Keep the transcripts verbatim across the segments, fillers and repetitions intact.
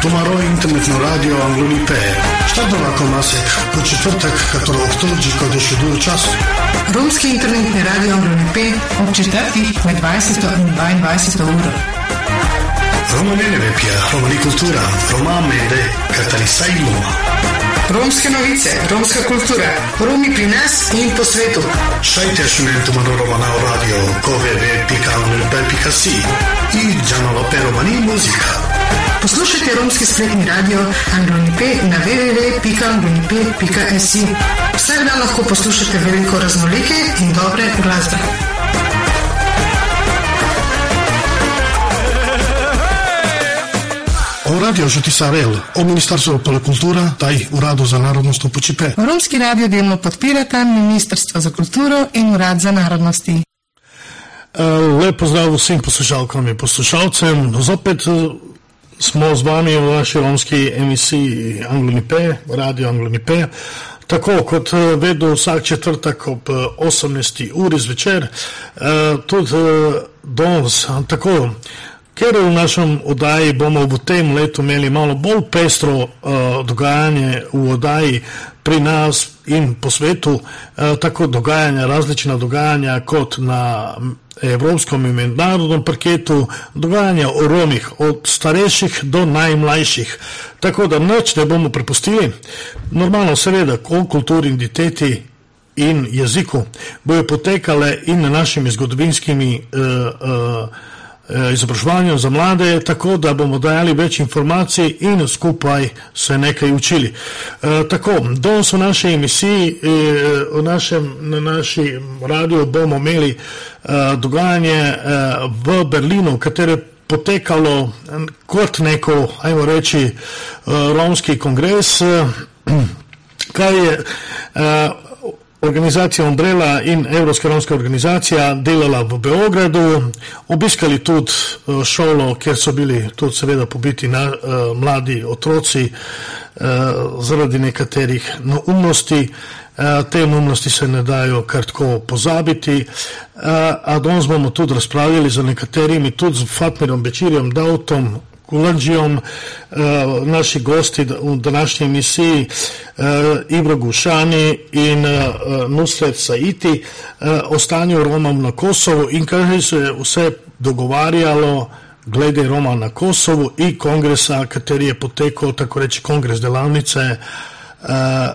Томаро интернетно радио Англонипе. Штатова комасек по четвртък, като октомври, който ще до час. Ромски интернетни радио Англонипе от четвъртък на двайсета и двайсета ура. Рома Неневепия, Романи култура, Рома Меде, Каталисайло. Ромски новиce, ромска култура, Роми при нас и по свету. Шайте шунен Томаро Романao радио, www точка англонипе точка си и Джаналопе Романи музика. Послушайте ромски сплетни радио Англонипе на www точка англонипе точка си. Всяк ден лахко послушате велико разнолике и добре глазба. O radio Žuti Savel, o Ministarstvo za kulturo, taj Uradu za narodnostno počipе. Romski radio delno podpirata Ministrstvo za kulturo in Urad za narodnosti. Lep pozdrav vsem poslušalkam in poslušalcem. Zopet smo z vami v vaši romski emisiji Anglonipe, radio Anglonipe. Tako kot vedno vsak četrtek ob osemnajsti uri zvečer, tudi danes, tako. Ker v našem oddaji bomo v tem letu imeli malo bolj pestro uh, dogajanje v oddaji pri nas in po svetu, uh, tako dogajanja, različna dogajanja kot na evropskem in mednarodnem parketu, dogajanja o Romih, od starejših do najmlajših. Tako da nič ne bomo prepustili. Normalno seveda, o kulturi, identiteti in jeziku bojo potekale in na našimi zgodovinskimi uh, uh, izobraževanjem za mlade, tako da bomo dajali več informacij in skupaj se nekaj učili. E, tako, danes v naši emisiji, e, v našem, na naši radio bomo imeli e, dogajanje e, v Berlinu, katero je potekalo kot neko, ajmo reči, e, romski kongres, e, kaj je e, organizacija Umbrella in Evropska romska organizacija delala v Beogradu, obiskali tudi šolo, kjer so bili tudi seveda pobiti na, uh, mladi otroci uh, zaradi nekaterih neumnosti. Uh, te neumnosti se ne dajo kar tako pozabiti, uh, a danes bomo tudi razpravljali za nekaterimi, tudi z Fatmirom Bećirjem, Dautom, Kulanđijom, uh, naši gosti v današnji emisiji uh, Ibra Gušani in uh, Nusret Saiti uh, o stanju Romom na Kosovu in kaj se je vse dogovarjalo glede Roma na Kosovu i kongresa, kateri je potekal, tako reči, kongres delavnice uh,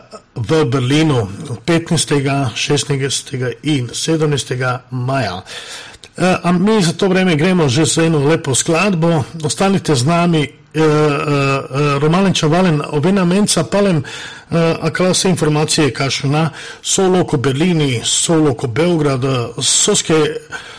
v Berlinu petnajstega, šestnajstega in sedemnajstega maja. A mi za to vreme gremo že za eno lepo skladbo. Ostanite z nami, e, e, Romalen Čavalen, ovena menca palem, e, akala se informacije kašuna, solo ko Berlini, solo ko Beograd, soske e,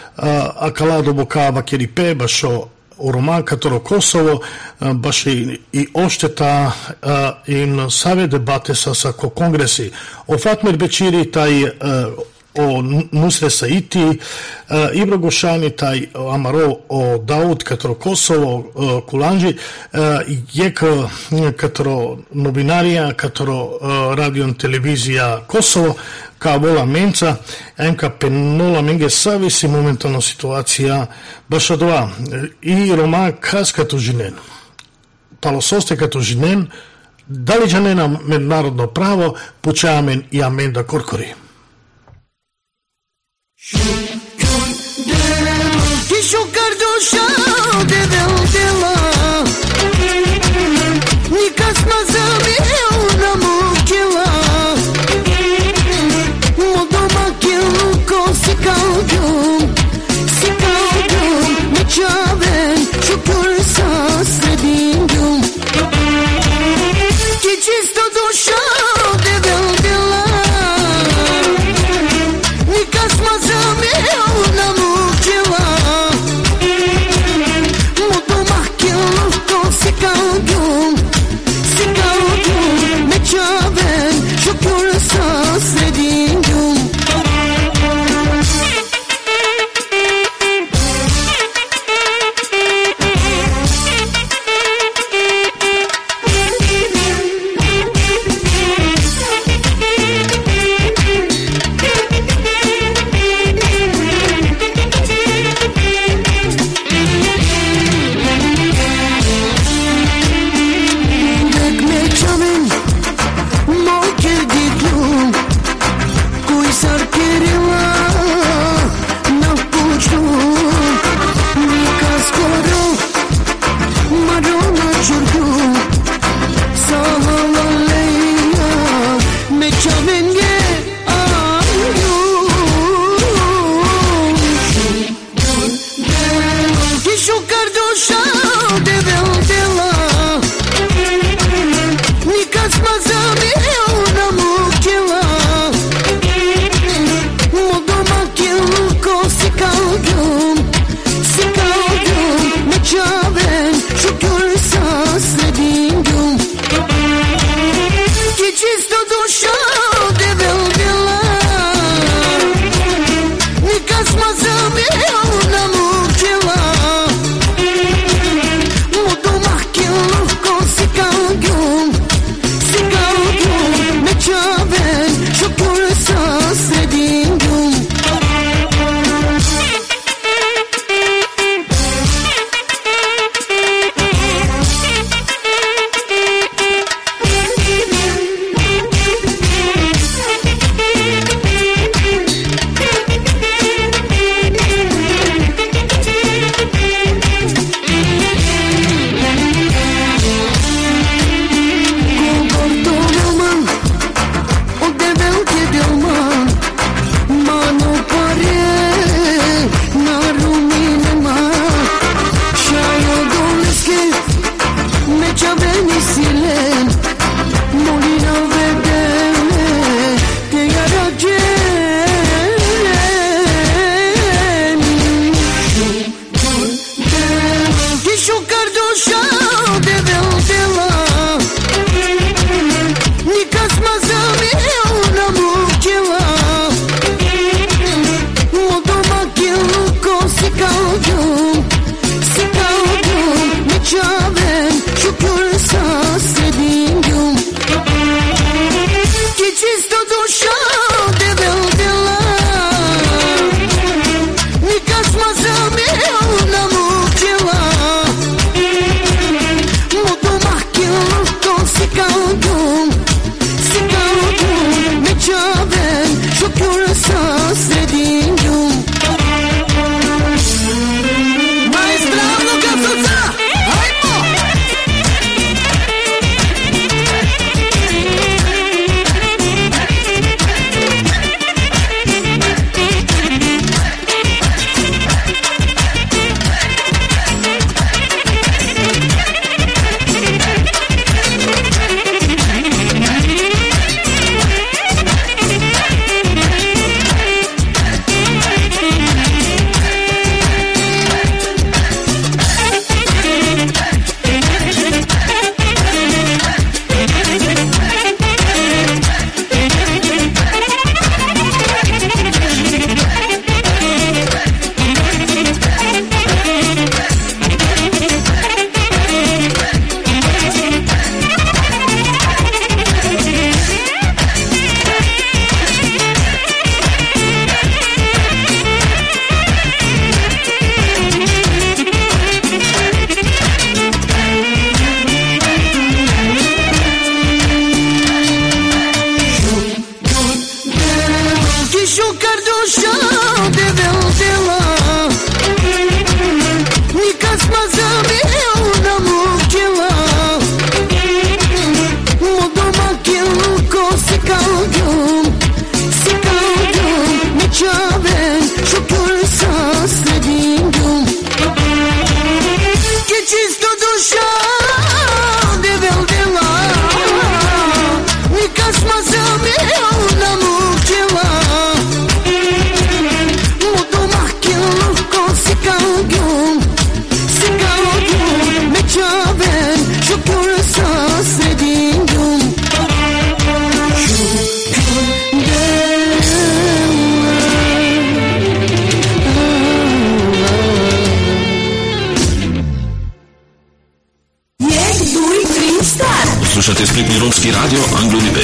akala dobokava kjeri pe bašo u Roma, katero Kosovo, e, baš i, i ošteta e, in save debate sa, sa ko kongresi. O Fatmir Bećiri, taj e, o Nusret Saiti, uh, Ibra Gušani, taj Amaro o Daud, katero Kosovo, uh, Kulanđi, uh, je katero novinarija, katero uh, radio i televizija Kosovo, kao vola menca, emka penola menge savisi momentalno situacija baša dva. I Roma kas kato žinen. Palososte kato žinen, da li žanena mednarodno pravo, počamen i amenda korkori. Ti šukar duša devel dela, nikad smo zavijel na mukila, mo doma kilu ko si kao djum, si kao djum, nećaven šukur sa sredin djum. Ti čisto duša devel dela, nikad smo zavijel na mukila, mo doma kilu ko si kao djum, si kao djum, nećaven šukur sa sredin djum. Шокер со средин дюм Ке чисто душа Девел дела Ника смазал меня на мучила Муду махкил ловко сикал дюм Сикал дюм Мечавен Шокер со средин дюм Slušate Spletni romski radio Anglo-Unipe.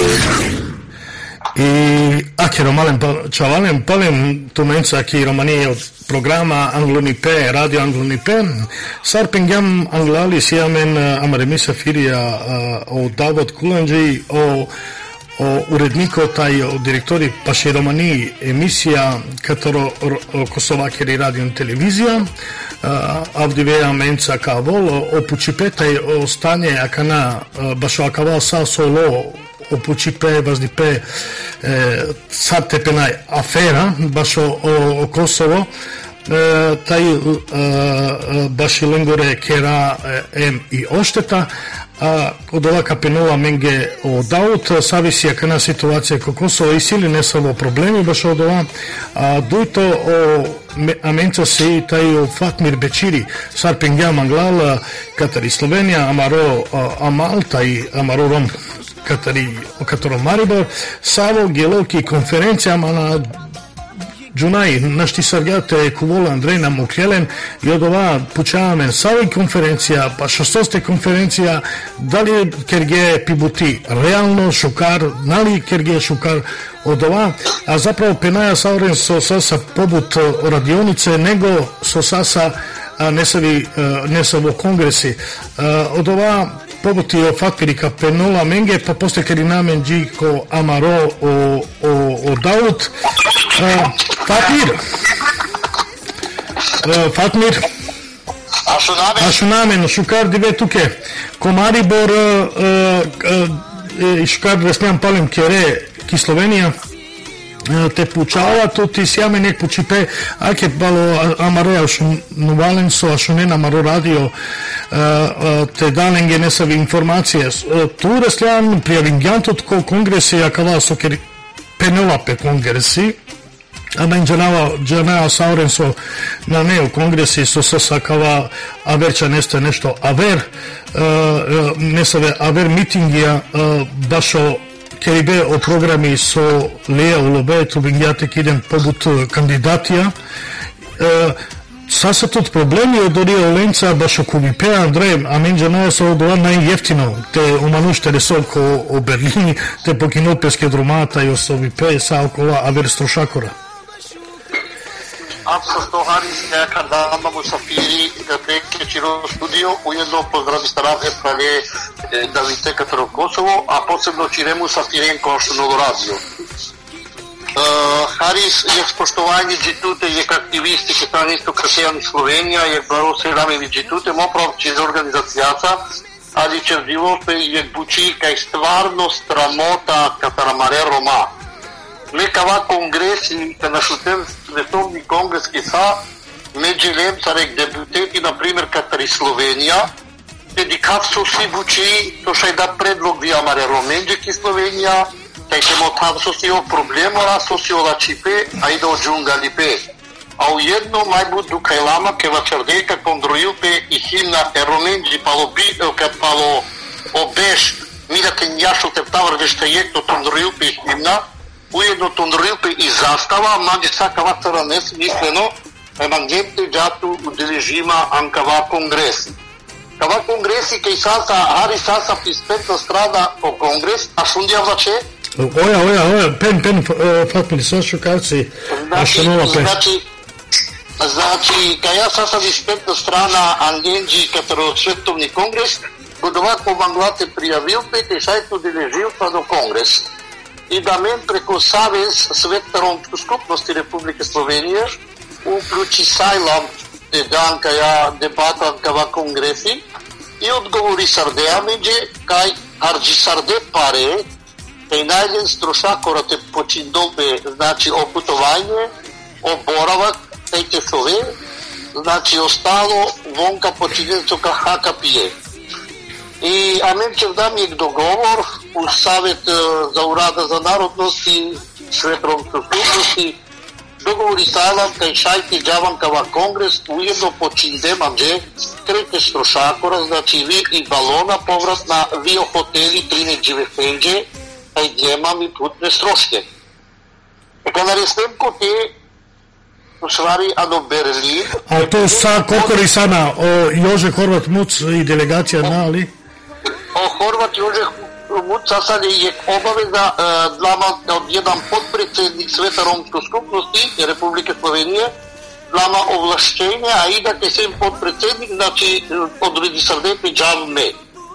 I aki romalem čavalem palem tumenca ki romani od programa Anglo-Unipe, radio Anglo-Unipe. Sarpingam anglali siamen amaremisa firia o Davod Kulanđi o o uredniku taj o direktori paše romani emisija katero Kosovakeri radio televizija avdivea menca kavol o pučipetaj o stanje akana baš akaval sa solo o pučipe vazdipe sad tepenaj afera baš o, o Kosovo taj baš i lengore kera em i ošteta a od ova kapenova menge o Daut savisi akana situacija ko Kosovo i sili ne samo problemi baš od ova a duito o amenca se i taj o Fatmir Bećiri Sarpingja Manglal Katari Slovenija Amaro Amalta i Amaro Rom Katari Kataro Maribor Savo Gelovki konferencijama na Джунай, нашти саргате кувола Андрейна Мукелен и од ова пучаваме сави конференција, па шестосте конференција, дали керге пибути реално шукар, нали керге шукар од ова, а заправо пенаја саурен со саса побут радионице, него со саса не се ви не се во конгреси. Од ова побути о фактирика пенола менге, па после керинамен джи ко Амаро о, о, о Даут, Fatmir Fatmir Ашунамен Шукар диве туке Комарибор и Шукар Весням Палем Кере ки Словенија те получава то ти сјаме нек почипе аке бало Амаро Ашунувален со Ашунен Амаро радио те даненге не са ви информација ту Реслјан пријавингјантот ко конгреси акава со кери пенела пе конгреси Ама инџанава джанаа саурен со на нео конгреси со сакава аверча несте нешто авер не саве авер митингија башо керибе о програми со Леја Улобе ту вингјате киден побут кандидатија сасатот проблеми од дори Оленца башо кувипе Андреј амен джанаа со одоа најјефтино те омануште ресолко о Берлини те покинопеске дромата и осовипе са окола авер строшакора Apsolutno, Haris, nekad dama musafiri da preke Čiro studio, ujedno pozdravi starave pravi da vidite katero Kosovo, a posebno Čire musafiren Koštunovo radio. Haris, jak spoštovanje džitute, jak aktivisti, ki tam isto krasijani Slovenija, jak baro sredami džitute, moprav čez organizacijaca, ali čez divope, jak buči, kaj stvarno stramota kataramare Roma. Lekava конгреси, на шутен световни конгрески са, меđu царек депутети, например, катари Словенија, дедикав со си бучи, то шај да предлог ви амаре роменџеки Словенија, тај ке мо там со си о проблема, ра со си ола чипе, а и да о джунгалипе. А уедно мајбут дукајлама ке вачардека кондројупе и химна е роменџи пало би, кад пало обеш, мирате њашо тептавар вештајекто тондројупе и химна, ujedno Tondrilpe i zastava, manje sakava цара nesmisleno, emangente džatu udeležima ankava kongresi. Kava kongresi kaj sasa, hari sasa pispetna strada o kongres, a šundja vlače? Oja, oja, oja, pen, pen, Fatmir, sa šukavci, a šanova pen. Znači, znači, kaj ja sasa pispetna strana angenđi katero svetovni kongres, kod ovako manglate prijavilpe, te šajtu udeležilpa do kongres. И да мен преко Савез Свет ромско скупности Република Словенија уклучи сајлам дан каја дебата кава конгреси и одговори сардеа меѓе кај арджи сарде паре кај најден строшакорате починдолбе значи о путовање оборавак тај часове, значи остало вонка починенцо ка Ха Ка Пи Е. И Аменчев дам ек договор у Савет за урада за народности, светромско слушности, договори сајлам кај шајте джавам кава конгрес, уедно починдем анже, крете строшакора, значи ви и балона поврат на вио хотели трине дживефенđe, кај джемам и путне строшке. Ека нарестем коте, ушвари ано Берлин. А то са кокори сана о Јоже Хорват Муц и делегација на али? О Хорват Јоже Муц сасаде е обавеза длама од еден подпредседник Света ромско скупности Република Словенија, длама овлашчење, а и да ке сем подпредседник, значи одреди срдете джавме.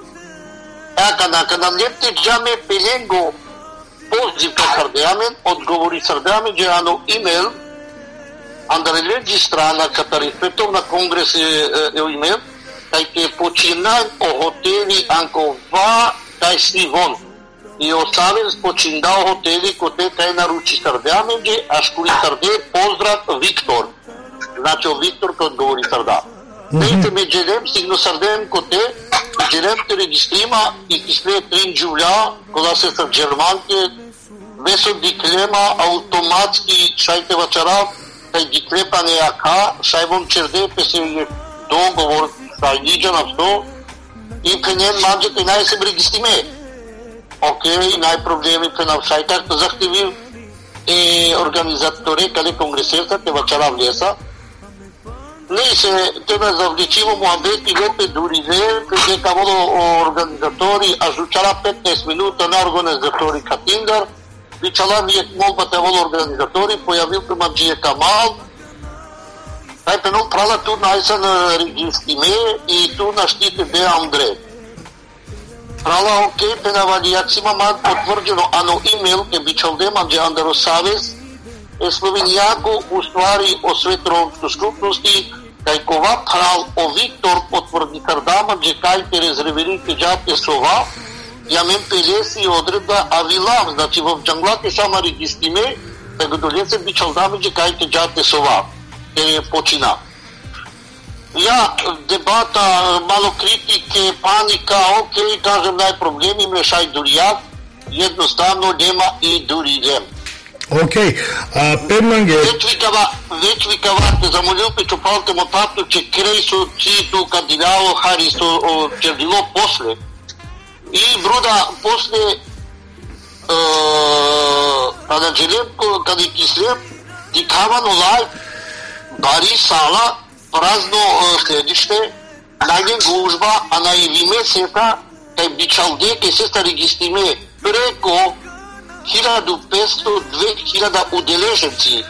Ека на када лепте джаме пеленго позив ка срдеамен, одговори срдеамен, че ано имел Андреледжи страна катари Световна конгрес е, е имел, кај ке починан о хотели Анкова кај Сливон. И оставен починдал хотели коте кај наручи срдеаменđe, а шкули срде поздрав Виктор. Значи о Виктор кој одговори срда. Дейте ме джелем, стигно срдеем коте, джелем те регистрима и кисле трин джувля, кога се са джерманке, весо диклема автоматски шајте вачара, кај диклепане ака, шајвон черде, песе е договор, шајниджа на сто, и пенен маđe кај нај се регистриме. Окей, нај проблеми пенав шајтак, захтеви е организаторе, каде конгресерца, те вачара влеса, не се тебе завлечиво муабет и лепе дуриве, преде каволо организатори, а жучара петнаесет минута на организатори Катингар, вичала вие молбата воло организатори, појавил се маđije Камал, тај пенол прала ту најсан регистриме и ту наштите де Андре. Прала окей, пенавалијацима ман потврđено, ано имел е бичалде маđe Андаро Савез, е Словенијако уствари о светромско скупности, кај кова прал о Виктор потврди кардама, че кај те резерверите джате сова, ја мен пелеси одредба авилам, значи во джанглате сама регистриме, да го долесе бичалдаме, че кај те джате сова, те почина. Ја дебата, мало критике, паника, окей, кажем нај проблеми, мешај дури јас, едноставно нема и дури нем. Окей, а Пемнанге... Веќе викава, веќе викава, те замолил печопалте му татно, че креј со чието кандидало Харисо чердило после. И бруда после када джелем, када кислем, дикавано лај, бари сала, празно следиште, најден гужба, а на ивиме сета, кај бичалде, ке сета регистриме, преко hiljadu petsto do две hiljade удележенци.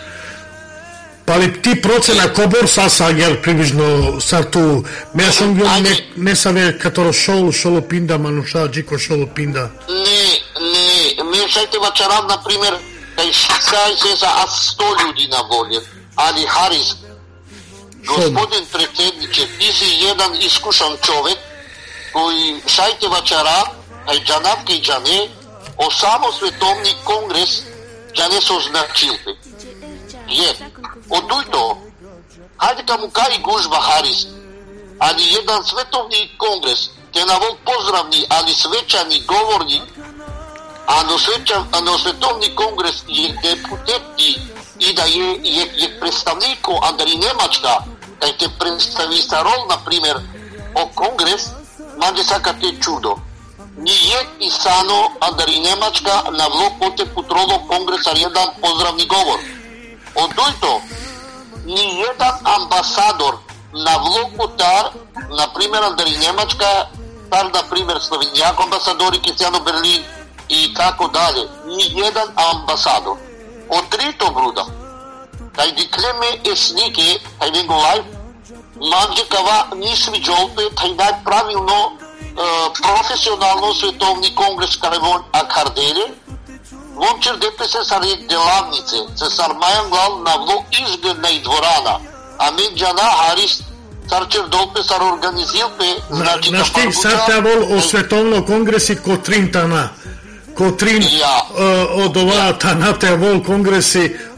Пали ти процена кобор са сагер приближно сарту мешон гил не не саве каторо шол шоло пинда мануша джико шоло пинда. Не, не, мешајте вачарам на пример кај шкај се за а сто људи на воле. Али Харис, господин председниче, ти си еден искушан човек кој шајте вачара кај джанав кај джане о само световни конгрес ја не се означилте. Е, од тој, хајде ка му кај гужба Харис, али еден световни конгрес, те навол поздравни, али свечани говорни, а на, свечан, а на световни конгрес е депутети и да е, е, е представнико, а дали Немачка, кај те представи Сарол, например, о конгрес, маđe сакате чудо. Ние и сано, а дали Немачка, на влокоте путроло конгреса jedan поздравни говор. Од тојто, ни еден амбасадор на влокотар, например, а дали Немачка, тар, например, Словенијако амбасадори, Кисјано Берлин и како дале, ни еден амбасадор. Од трето бруда, кај диклеме еснике, кај него лајф, маđe кава ни свиđолпе, кај најправилно професионално световни конгрес кај акарделе, вончер ДПС са делавнице, се сармајан глал на влог изгледна и дворана, а мен джана Харис сарчер долпе сар организилпе, значи на штик сарта вол о световно конгреси ко трин тана, ко трин од оваа таната вол конгреси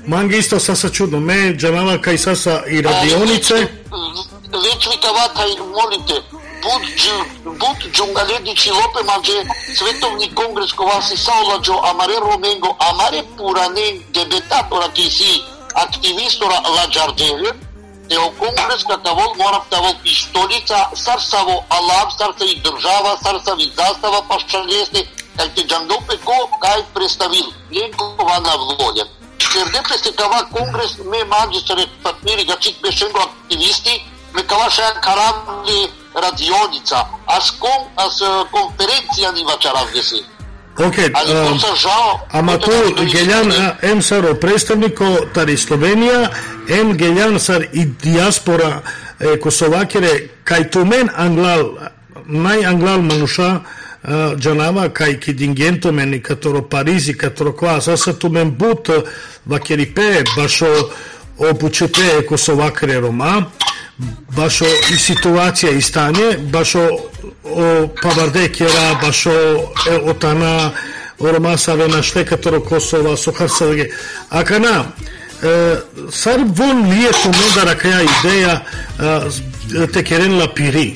Mangi isto sasa čudno, me džanava kaj sasa i radionice. Već mi kavata i molite, Bud Džungaledić i Lope Mađe, Svetovni kongres kova si saolađo Amare Romengo, Amare Puranen, debetatora ki si aktivistora Lađarđeve, te o kongres katavol moram тавol pištolica, sarsavo alam, sarsa i država, sarsa i zastava paščaljesne, kaj te Džangope ko kaj predstavil, Ljenkova na vlodjen. Чердете се кава конгрес ме манджи сред партнери гачик бешенго активисти ме кава шая карамли радионица аз кон аз конференција ни вачаравде си. Океј, ама ту гелјан ем саро представнико тари Словенија, ем гелјан сар и диаспора косовакере кај тумен англал нај англал мануша Джанава кај кидингенто мени каторо Паризи каторо ква саса тумен бут вакерипе башо обучете косовакре рома башо и ситуација и стање башо паварде кера башо отана рома савена ште каторо Косова сохарсавге акана сар вон лие тумен да ракаја идеја те керен ла пири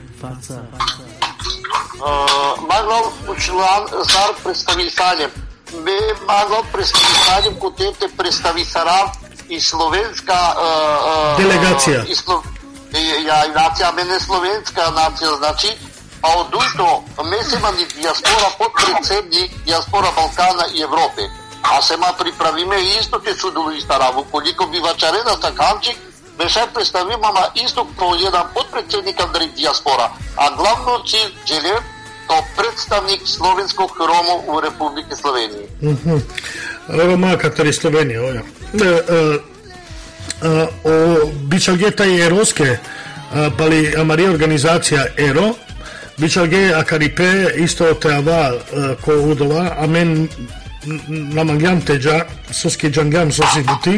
Магло члан зар представи садем. Бе магло представи садем котете представи сарав и словенска делегација. Ја нација мене словенска нација значи, а одуито месема ни диаспора подпредседник диаспора Балкана и Европе. А сема приправиме исто те судови стараво, колико би вачарена стаканчик беше представим, ама исто по jedan подпредседник Андрей диаспора. А главно cilj желе kao predstavnik slovenskog Roma u Republike Slovenije. Mm-hmm. Roma kateri Slovenije, oja. E, e, e, o bičalgeta i eroske, pali amari organizacija Ero, bičalge akaripe isto teava ko udova, a men namangjam teđa, soski džangjam sosi buti,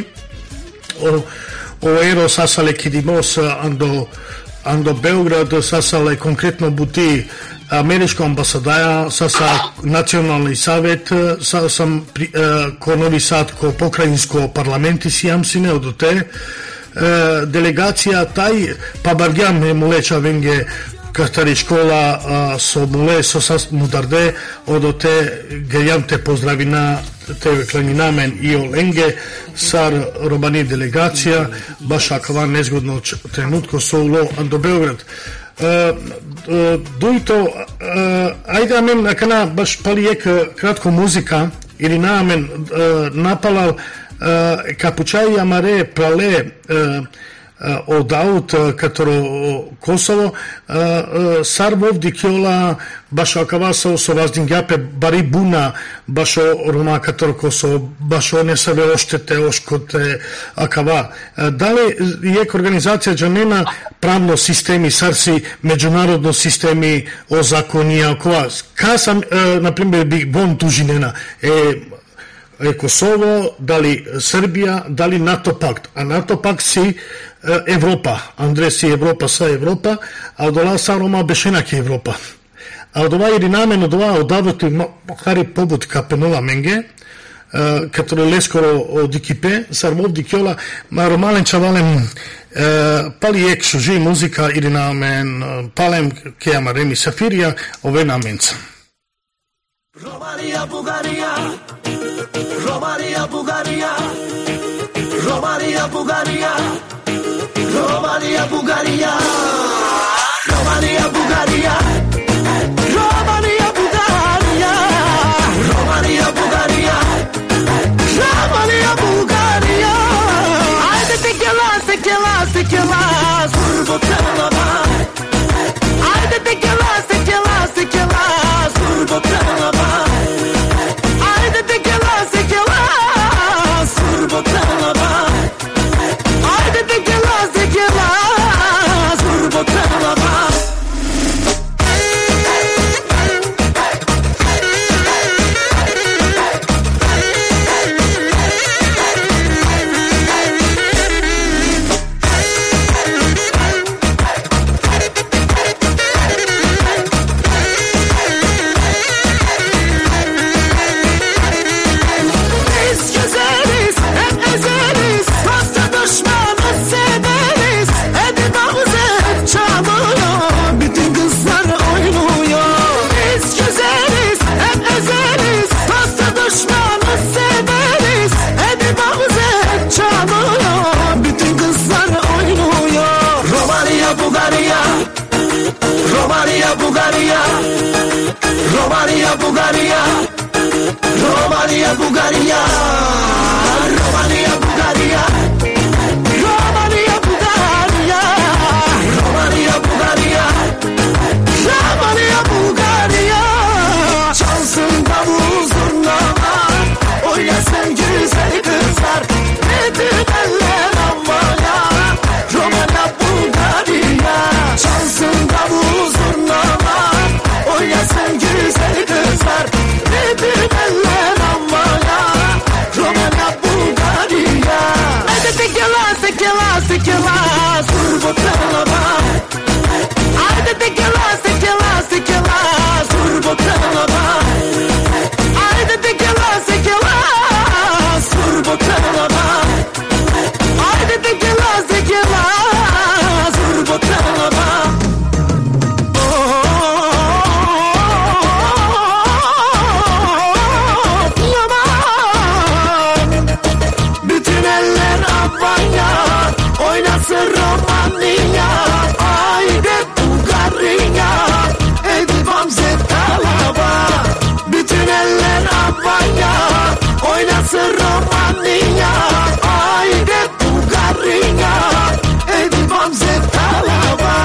o, o Ero sasale kidimos ando, ando Beograd sasale konkretno buti Američko ambasadaja, sasa nacionalni savjet, sa, sam pri, eh, ko Novi Sad, ko pokrajinsko parlamenti sijam sine od te eh, delegacija taj, pa bargjam je muleća venge katari škola uh, so mule, so sas mudarde od te gejam te pozdravina te klaninamen i olenge sar robani delegacija, baš akva nezgodno trenutko so ulo do Beograd. Uh, uh, Dujto, uh, ajde amen, nakana baš palijek kratko muzika, ili na amen uh, napalal uh, kapučaj amare prale uh, od aut katero Kosovo sar vovdi kjola baš akava sa so vazdingjape bari buna baš Roma katero Kosovo baš one save oštete oškote akava da li je organizacija džanena pravno sistemi sarsi međunarodno sistemi o zakonija akova ka sam na primjer bi von tužinena e e Kosovo, da li Srbija, da li NATO pakt. A NATO pakt si Evropa. Andrej si Evropa sa Evropa, a od ova sa Roma bešenak je Evropa. A od ova ili namen od ova odavati hari pobud kapenova menge, katero leskoro od ekipe, sar vovdi kjola, ma romalen čavalem pali ek šuži muzika ili namen palem kejama remi safirija, ove namenca. Romania, Bulgaria, Romania, Bulgaria, Romania, Bulgaria, Romania, Bulgaria, Romania, Bulgaria, Romania, Bulgaria, Romania, Bulgaria, Romania, Bulgaria. Ajde te las, te las, te las, turbo trelava. Ajde te las, te las, te las, turbo trelava. Ajde te las, te las, turbo trelava. Ajde te las, te las, turbo trelava. Romania, Bulgaria, Romania, Bulgaria, Romania, Bulgaria, Romania, Bulgaria, Romania, Bulgaria, Romania, Bulgaria. Çalsın davul zurnalar, oynasın güzel kızlar, nedir eller havaya, Romania, Bulgaria. Çalsın davul zurnalar, oynasın güzel kızlar, nedir eller havaya, Romania, Bulgaria. Haydi tekela, tekela, tekela, zurbo telava. Haydi tekela, tekela, tekela, zurbo telava. Haydi tekela, tekela, zurbo telava. Haydi tekela, tekela, zurbo telava. Bütün eller havaya, oynasın Romania. Haydi Bulgaria, edibam zetalava. Bütün eller havaya, oynasın Romania. Haydi Bulgaria, edibam zetalava.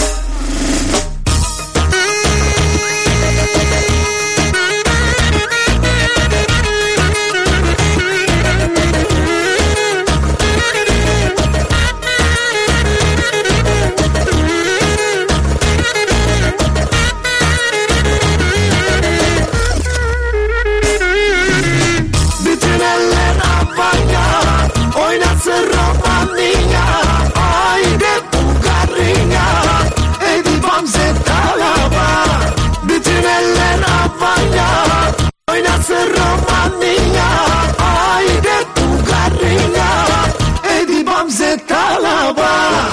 Bütün eller havaya, oynasın Romania. Haydi Bulgaria, edibam zetalava. Bütün eller havaya, oynasın Romania. Haydi Bulgaria, edibam zetalava.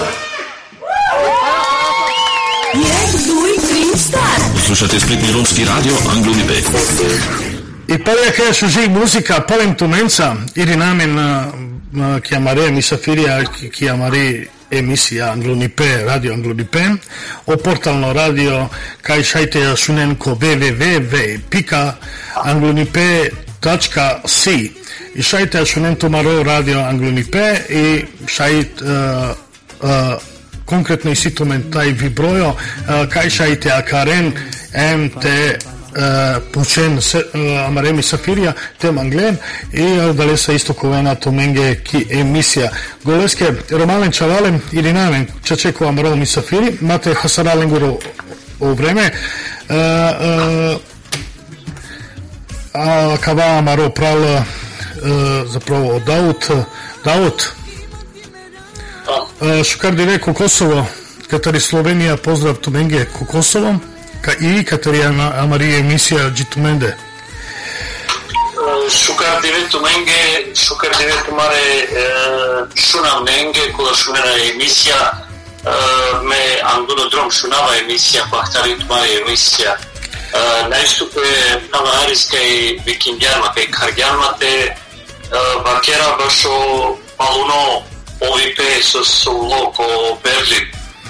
Слушате Сплитни ромски радио Anglo-Unipe. И палия каја шо жи музика, палем туменца, или намен ки амаре мисафирија, ки амари емисија Anglo-Unipe, радио Anglo-Unipe, о портално радио кај шајте ја шунен ко double-u double-u double-u точка anglo-unipe точка си. И шајте ја шунен тумаро радио Anglo-Unipe и шајт конкретно и ситумен тај вибројо, кај шајте акарен ем те пучен амареми сафирија те манглен и дале са истоковена томенге ки емисија голеске ромален чавалем или намен чачеко амаро ми сафири мате хасарален горо о време а кава амаро прал заправо Даут Даут шукар дире ко Косово катари Словенија поздрав томенге ко Косово и Катерина Амарија емисија Джитуменде. Шукар дивето менге, шукар дивето маре шуна менге, кога шунера емисија, ме ангуно дром шунава емисија, бахтарит маре емисија. Најсту е павариска и викингјарма, кај каргјарма те вакера башо палуно овипе со соло ко Берлин.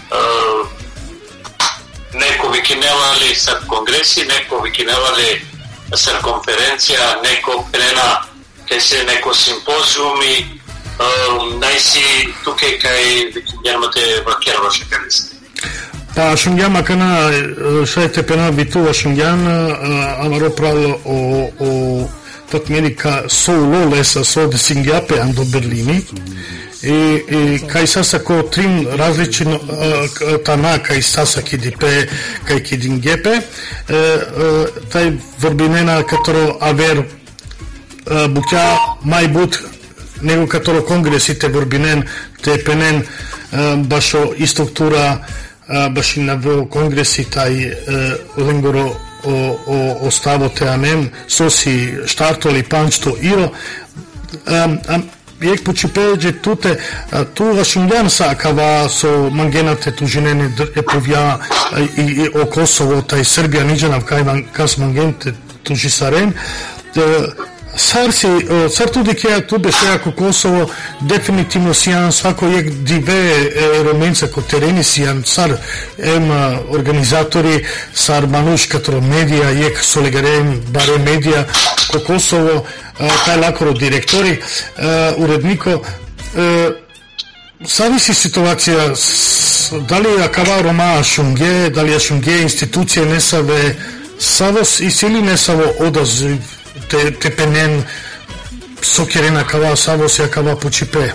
Неко викинелали са конгреси, неко викинелали са конференција, неко крена кај се неко симпозиуми, најси туке кај викингјармате вакерва шекалисти. Па шунгјама кана шајте пена битува шунгјан амаро правило о о татменика соуло леса со десингјапе андо Берлини. И, и кај саса ко трим различни тана кај саса ки дипе кај ки дингепе тај врбинена каторо авер буќа мајбут него каторо конгресите врбинен те пенен башо и структура баши на во конгреси тај ленгоро о, о, оставо те анем соси штартоли панчто иро Јек почупеје туте тува шунгјан са кава со мангенате тужинене е повја и о Косово тај Србија ниџанав кај кас мангенте тужисарен Сар си, сар туди кеја ту беше ако Косово дефинитивно сијан свако јек диве роменца ко терени сијан сар ема организатори сар мануш катро медија јек солигарен баре медија ко Косово тај лакоро директори уреднико зависи ситуација дали акава рома шунге дали ја шунге институција не саве савос и сили не саво одазив те те пенен сокерена кава саво се кава почипе.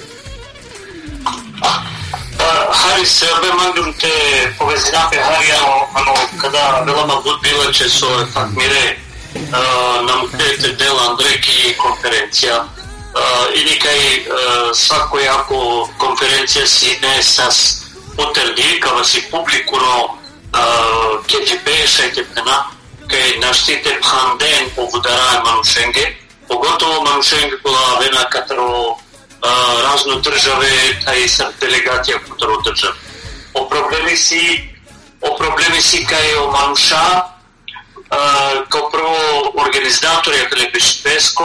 Харис бе мандум те повезинапе харијано ано када велама буд била че со факмире на мутете дел Андреки конференција и никај свако јако конференција си не сас потврди кава си публикуно ке ти пеша ке пена кај наштите пханден повударае манушенге, поготово манушенге кола вена катаро разно државе, тај са делегација катаро државе. О проблеми си, о проблеми си кај о мануша, као прво организатори кај Бешпеско,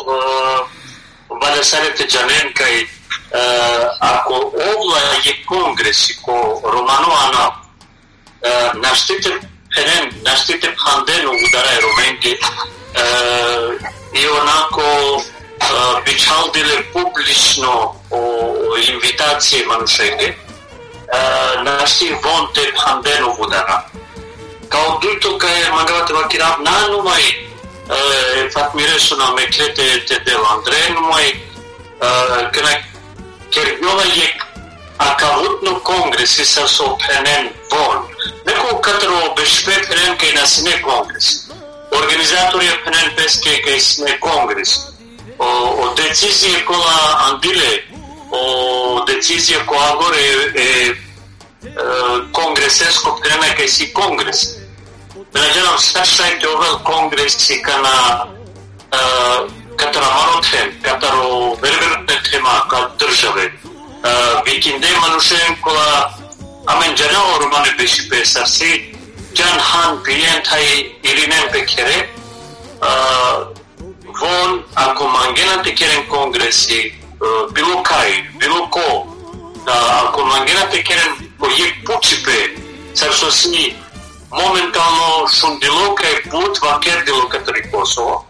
валя сарете джанен кај ако овла е конгреси ко Романо Ана, наштите Енен, наштите пханден ударај роменги и онако бичалдиле публично о инвитација манушенге нашти вонте пханден удара. Као дуто кај магавате вакирав нанумај фатмирешо на меклете те дел Андре нумај кена кергјова јек акавутно конгреси са со пенен вон. Неко катаро беше пенен кај на сине конгрес. Организатори е пенен песке кај сине конгрес. О, о децизија кола андиле, о децизија која горе е, е конгресеско пенена кај си конгрес. Наđenam сашајте овел конгреси кана катара маротен, катаро верверутне тема ка државе. Викинде манушен кола амен джанео романе беше песарси, джан хан пиен тај иринен пекере, вон ако мангенате керен конгреси, било кај, било ко, ако мангенате керен ко јек пучипе, сарсо си моментално шундило кај пут вакердило катари Косово,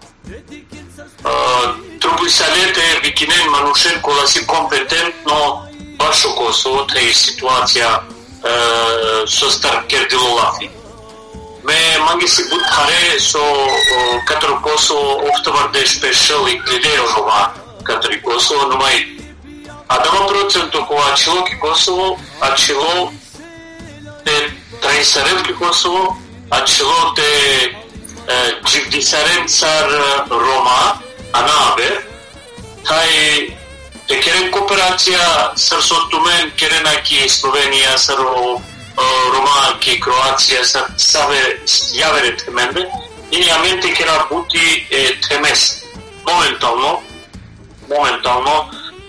Трубуј салете викинен манушен кола си компетентно башо Косово, тај ситуација со стар кердило лафи. Ме манги си будхаре со катаро Косово офтовар де спешал и гледео нова катари Косово, но мај адама проценто кога ачило ки Косово, ачило те траисарен ки Косово, ачило те дживдисарен цар Рома, Анабе, тај те керен кооперација сар со Тумен, керена ки Словенија, сар Рома ки Кроација, сар саве јавере теменде, и аменте кера бути е темес. Моментално, моментално,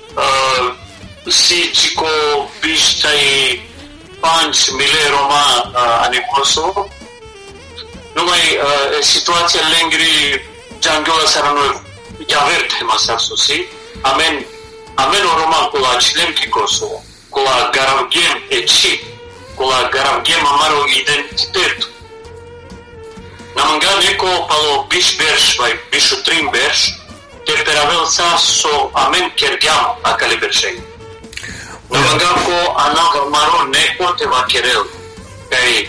си чико биш тај панч миле Рома, а не Косово, но мај ситуација ленгри джангела сарано јавер тема сар со си, амен амен Рома кола член ки Косово, кола гаравгем е чи, кола гаравгем амаро идентитет. Наманга неко пало биш берш, вај бишу трим берш, те перавел са со амен кергјам акале бершеј. Наманга ко анага маро неко те вакерел, кај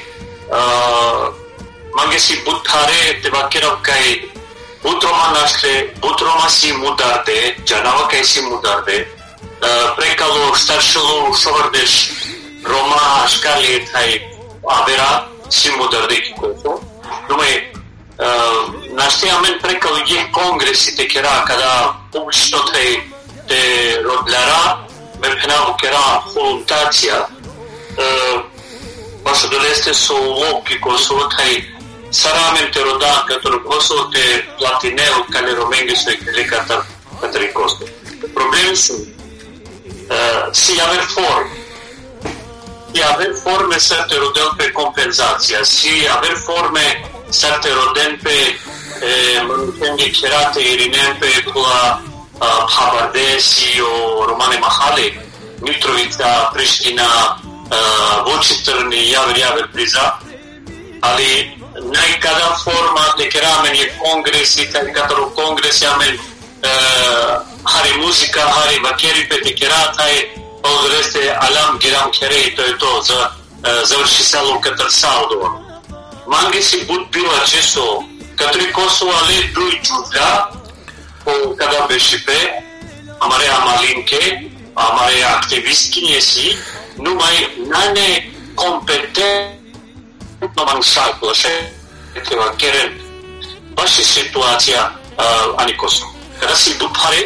манге си бутаре те вакерав кај Бутрома нашле, Бутрома си мударде, джанава кај си мударде, прекало старшело шовардеш Рома ашкали тај авера си мударде ки којто. Думај, наште амен прекало је конгреси те кера, када публично тај те родляра, ме пенаво кера волунтација, башо долесте со улог ки Косово тај Сарамен те родан катаро Косово те платинел кале роменге со екеле катар катари Косово. Проблеми су си јавер форм. Јавер форме са те роден пе компензација. Си јавер форме са те роден пе манушенги керате иринемпе кула Пабардеси о Романе Махали, Митровица, Приштина, Вочитърни, явер, явер близа, али най-када форма те керамен е конгреси, тъй като конгрес ямен хари музика, хари вакери пе те кера, тай по-зресте алам гирам кере и то е то за завърши село Катър Саудова. Манги си буд била често, като и Косово, али дуй чудга, kada bešipe, amare amalinke, amare aktivistki njesi, numai nane kompetentno manšaklo še teva keren baš je situacija uh, ani Kosovo. Kada si dupare,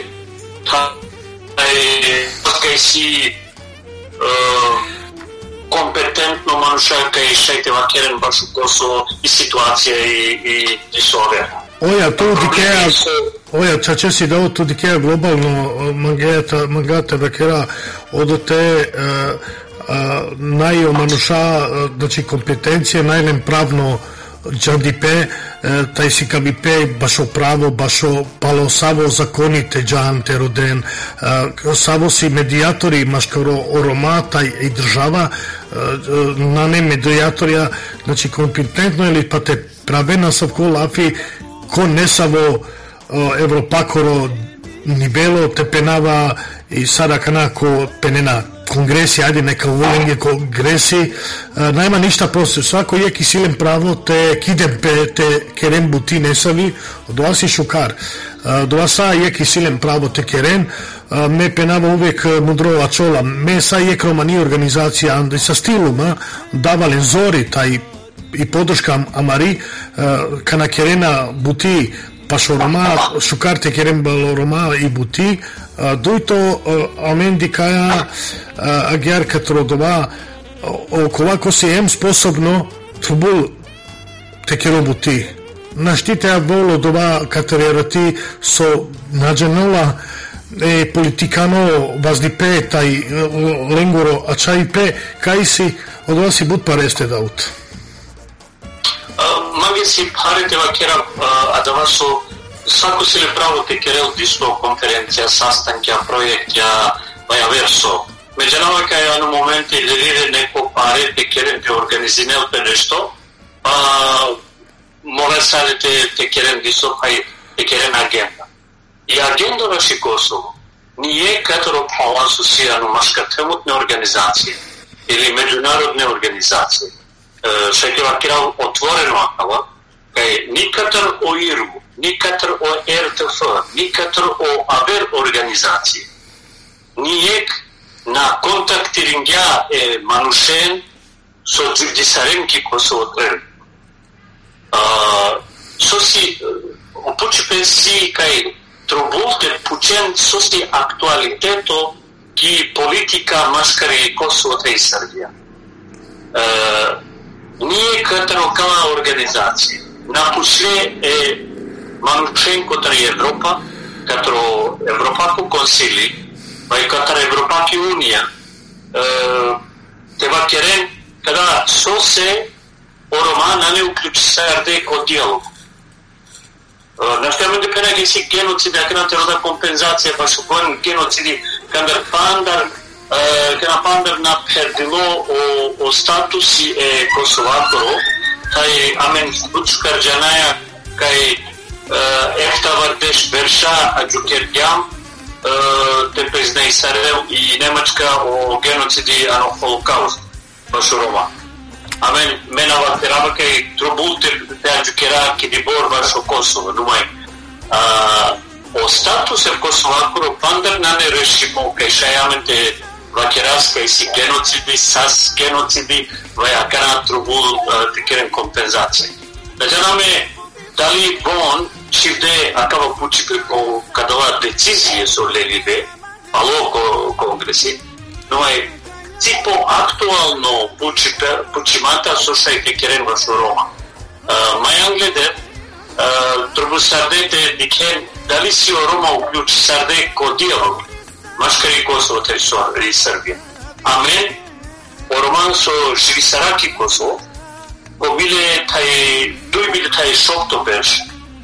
taj si uh, kompetentno manšaka i še teva keren baš u Kosovo i situacija i, i, i sove. Oja, to dikea, oja, če si dao to dikea globalno mangata, mangata da kera od te uh, uh, najomanuša, uh, znači kompetencije, najlem pravno džandipe, uh, taj si kabipe bašo pravo, bašo palo savo zakonite džante roden, uh, savo si medijatori, maškoro oroma, taj i država, uh, na ne medijatorja, znači kompetentno ili pa te pravena savko lafi, ko ne samo uh, Evropakoro nivelo te penava i sada kanako penena kongresi, ajde neka uvolenje kongresi, uh, najma ništa prosto, svako je ki silem pravo te kidem pe te keren buti nesavi, od vas je šukar. Uh, do vas je ki silem pravo te keren, uh, me penava uvek mudrova čola, me sa je kromani organizacija, andi sa stiluma, davalen zori taj i podrška amari uh, kana kerena buti pašo roma šukarte keren balo roma i buti uh, duito uh, amendi kaja uh, agyar katrodova okolako se em sposobno trubul te kero buti naštite avolo dova katererati so nađenola e politikano vazdipe taj uh, lengoro ačajpe kaj si od vas i bud pareste daut. Mangi si parite vakera adavaso svako si le pravo te kerel disto konferencija, sastankja, projektja, vaja verso. Međanava kaj je ono momenti da vide neko pare te keren te organizinel pe nešto, a mora sale te, te keren disto kaj te keren agenda. I agenda vaši Kosovo nije katero pa asociirano maška trenutne organizacije ili međunarodne organizacije. Še je vakirao otvoreno akava, kaj nikatër o I R U, nikatër o R T F, nikatër o aver organizacije. Nijek na kontaktiringja e manushen so gjyqdisarenki Kosovo tërë. So si, upuqipe si kaj trubulte puqen so si aktualiteto ki politika maškari Kosovo të I Srbija. Nije katero kala organizacije. Naposled je manushen katero Evropa, katero Evropako konsili, pa i katero Evropaki unija, te vakeren kada so se oroma na ne uključi sarde ko dijalog. Naštevamo da kada si genocid, a kada teroda kompenzacija, pa su govorim genocidi, kada pandar kada pandar na perdilo o, o statusi e Kosovakoro, kaj amen bučkar džanaja, kaj efta vardeš berša a džukergjam, te priznaj Sarajev i Nemačka o genocidi ano holokaust, baš u Roma. Amen, mena vaterava kaj trubulte te a džukera ki di bor baš o Kosovo, numaj. O statuse Kosovakoro pandar na ne rešimo, kaj šajamen te vakeraska i si genocidi, sas genocidi, vaja kana trubul te keren kompenzacije. Znači name, da li bon čivde akava puči preko kadova decizije su lelive, alo kongresi, no je cipo aktualno puči, puči mata su šaj te keren vašu Roma. Uh, Majan glede, uh, trubu sarde te diken, da li si o Roma uključi sarde ko dijalog, maškari Kosovo te i Srbije. Amen, oroman so živisaraki Kosovo, ko bile taj, duj bile taj šok to berš,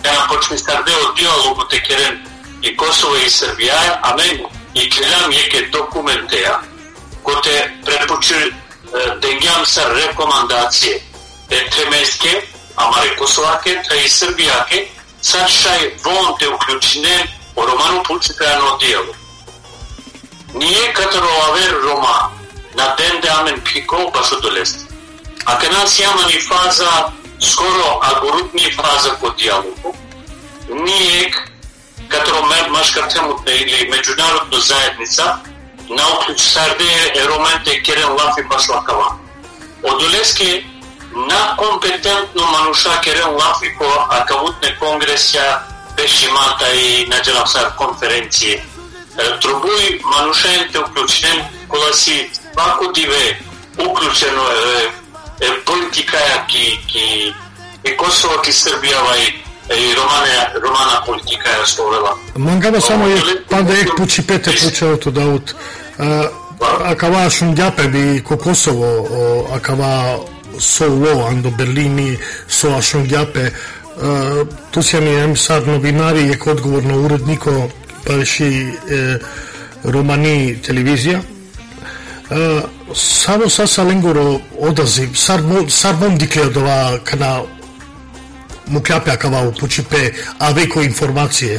да почне стардео диалогу те керен и Косово и Србија, а мен и гледам еке документеа, коте препочи денгјам са рекомандација е тремеске, амаре Косоваке, та и Србијаке, сачај вонте уклучине о роману пулцикајано диалог. Ние катаро авер рома на ден де амен пико башо долест. А ке нас јама ни фаза, скоро агорутни фаза ко диалогу, ние катаро машкартемутне или меѓународно заедница, на уклуч сарде е роменте керен лафи баш лакава. Одолеске на компетентно мануша керен лафи ко акавутне конгресја беше мата и наđelam сар конференције. Трубуј манушените уклучен кола си вако диве уклучено е, е политикаја ки, ки и Косово ки Србија и и романе романа политикаја словела. Мангава само е панда ек пучи пете пучеото Давуд. Акава шундјапе би ко Косово, акава со ло андо Берлини со шундјапе. Tu si mi sad novinari je odgovor na uredniko paši e, romani televizija. E, samo sa salingoro odaziv, sar, sar vom dikleo dova kana mu klapja kava u pučipe, a veko informacije.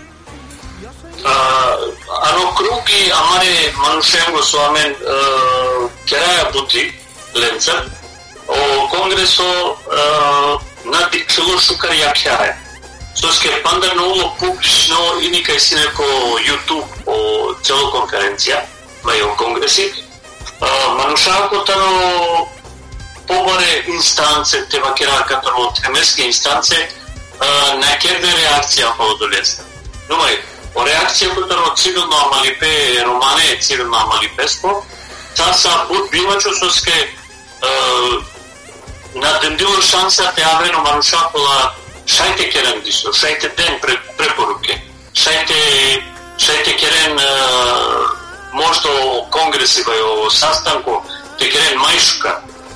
Ano krugi amare manushengo su amen keraja buti lenca o kongreso na diklelo šukar jakjaje. Soske panda nulo pублично и никај си неко YouTube о цело конференција, мај о конгреси. Манушако таро побаре инстанце, тева кера катаро темески инстанце, на керде реакција по долеста. Думај, о реакција катаро цивилно амалипе, романе цивилно амалипеско, та са буд билачо соске на дендило шанса те авено манушакола шајте керен дисо, шајте ден препоруке, шајте шајте керен можда о конгреси о састанку, те керен мајшука.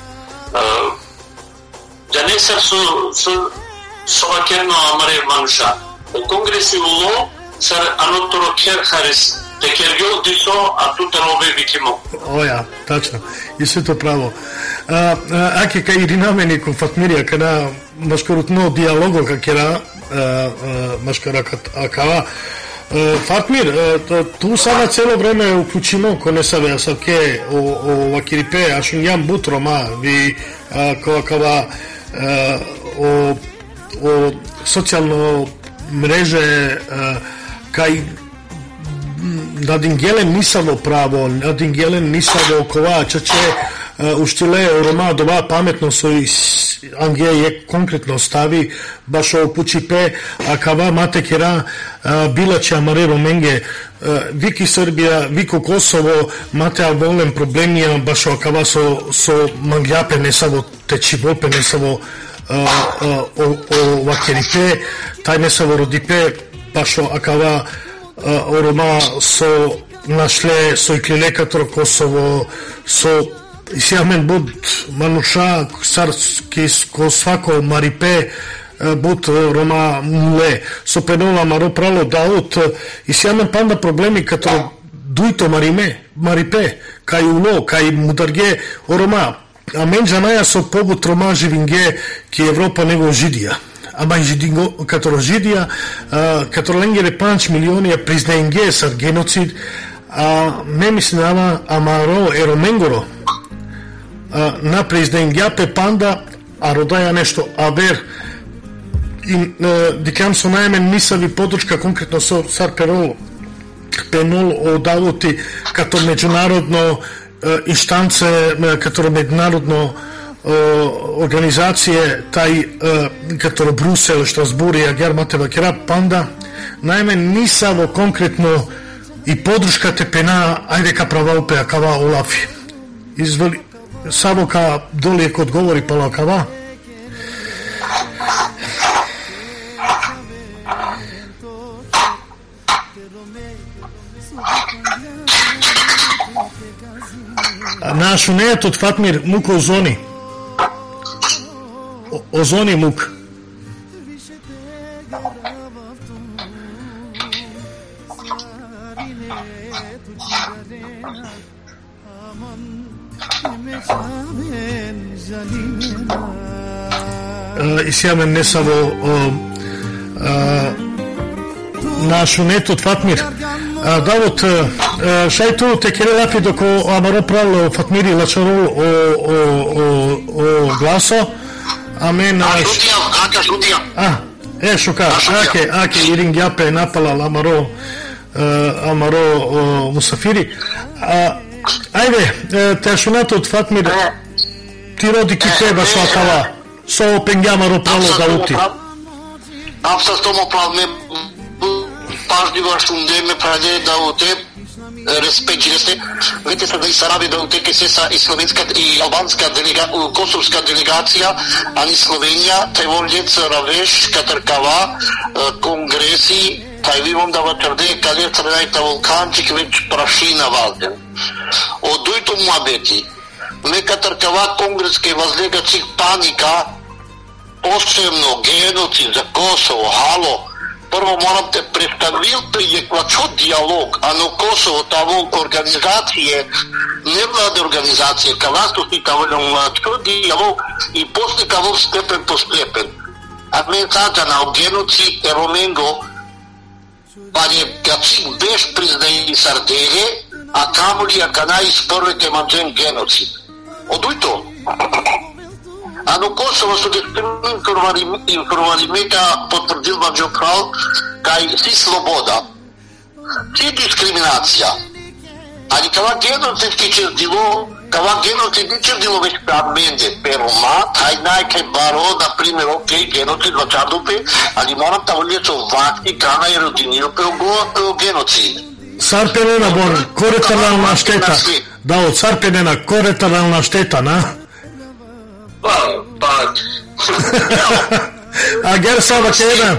Да не са со со со керно амаре мануша. О конгреси уло сар аноторо кер харес те кергјол дисо, а тута робе викимо. Оја, тачно. И се то право. А, аке кај Иринамени ко Фатмирија када машкорутно диалого ка кера машкара акава Фатмир, ту сада цело време уклучимо ко не саве асаке о о вакирипе ашун јам бутрома ви ко акава о о социјално мреже кај надингелен нисаво право, надингелен нисаво кова, чаче уштиле рома дова паметно сој анге е конкретно стави баш о пучипе, а кава мате кера билаче амаре роменге вики Србија, вико Косово мате волен проблемија баш о кава со со мангјапе не саво течивопе не саво о о вакерипе, тај не саво родипе баш о акава о рома со нашле со иклилекатор Косово со и си амен буд мануша сарски ко свако марипе буд рома муле со пенола маро прало даут и си амен панда проблеми като дуито мариме марипе кај уло кај мударге о рома а мен джанаја со побут рома живинге ки Европа него жидија ама и жидинго като жидија като ленгере панч милиони признаенге сар геноцид а ме мислинава амаро ероменгоро на признаенгјапе панда а родаја нешто авер и дикам со најмен мисави подршка конкретно со сар перол пенол одавоти като меѓународно инстанце като меѓународно организација тај като Брусел, Штрасбур и Агер Матева Кера панда најмен нисаво конкретно и подршкате пена ајде ка праваупе акава олафи извели само ка доле ко одговори пала кава на шунејот од Фатмир мук озони озони мук и сега не само на шунето Фатмир. Давот, шајту те керелафи доко амаро правило Фатмири лачарол о, о, о, о гласо, а мен... А, шутија, ака шутија. А, е, шука, аке, аке, ирин гјапе напала амаро, амаро мусафири. Ајде, те шунато од Фатмир, ти роди ки тебе со акава, со пенгјамаро прало да ути. Апсастомо правме пажливо шундеме праде да уте респектирате сте вете са да и сараби да уте ке се са и словенска и албанска делега косовска делегација ани Словенија треволец равеш катркава конгреси тај вивом да ватърде каде црнајта вулканчик веќе прашина валден од дујто муабети ме катркава конгрес ке возлега цик паника посебно геноцид за Косово хало. Прво морам те представил пријеквачо диалог, а на Косово таво организација, невладе организација, кавастосни таво диалог и после каво степен по степен. А мен саджа на геноцид ероменго, па не кацик беш признаи сарделе, а камоли акана испорвете манджен геноцид. Одујто. А на Косово со информалимета потврдил Маđo Kralj кај си слобода, си дискриминација. Али кава геноцид ки чердило, кава геноцид не чердило веќе праменде перома, тај најкај баро, например, окей, геноцид во Чардупе, али морам та волијецо вакни, кана и родинило пео геноцид. Сарпенена бон, коретерална штета. Да, од Сарпенена, коретерална штета, на? Па, па... A ger sada kena?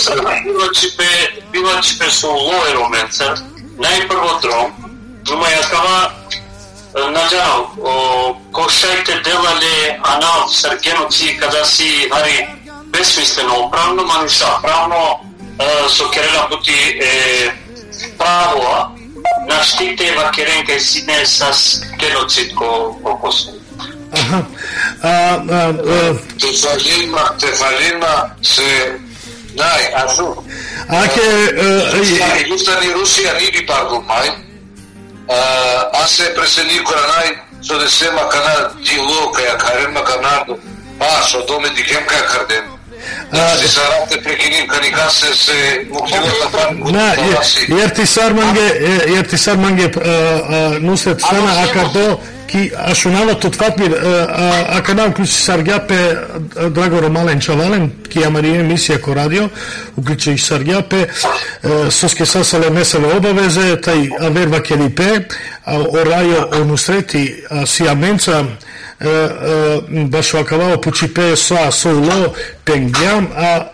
Bivačipe su lojeru mencer, najprvo drom, druga jakava nađao, ko šajte delale anal sar genoci kada si hari besmisleno upravno, manuša pravno so kerela puti pravo na štite vakerenka i sine sas genocid ko Kosovo. Aha. A, a, a, Tefalima, tefalima se naj, azu. Ake, Justani Rusija nidi pargo maj, a se preseli koranaj, so de sema kana dilo kaja karema kanardo, pa so dome dikem kaja kardem. Znači sarate prekinim kanika se se muktivota pargo. Na, jer ti sar mange, jer ti sar mange nusret sana akardo, ki ашунават од Фатмир, а канал плюс Саргјапе Драго Ромален Чавален, ки амарија емисија ко радио, уклучи и Саргјапе, соске сасале меселе обавезе, тај аверва келипе, орајо онусрети сиаменца, баш вакавао пучипе соа соуло пенгјам, а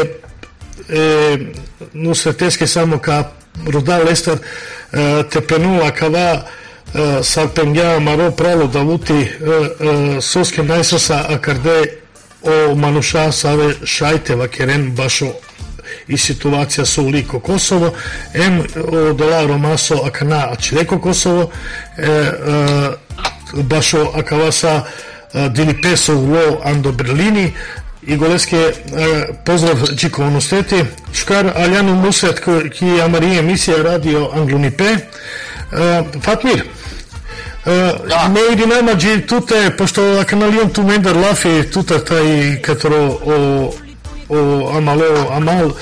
нусретеске само ка рода Лестер те пенула кава Сарпенгја маро прало да лути соске најсаса акарде о мануша саве шајте вакерен башо и ситуација со улико Косово ем о дола ромасо акана ачилеко Косово башо акаваса дилипесо уло андо Берлини и голеске поздрав Джико Онустети шкар Аљану Мусет ки амарија емисија радио Англунипе. Фатмир, Da. Не иди најмаđi туте, пошто аканалијом ту мендер лафи тута тај катро о, о амало амал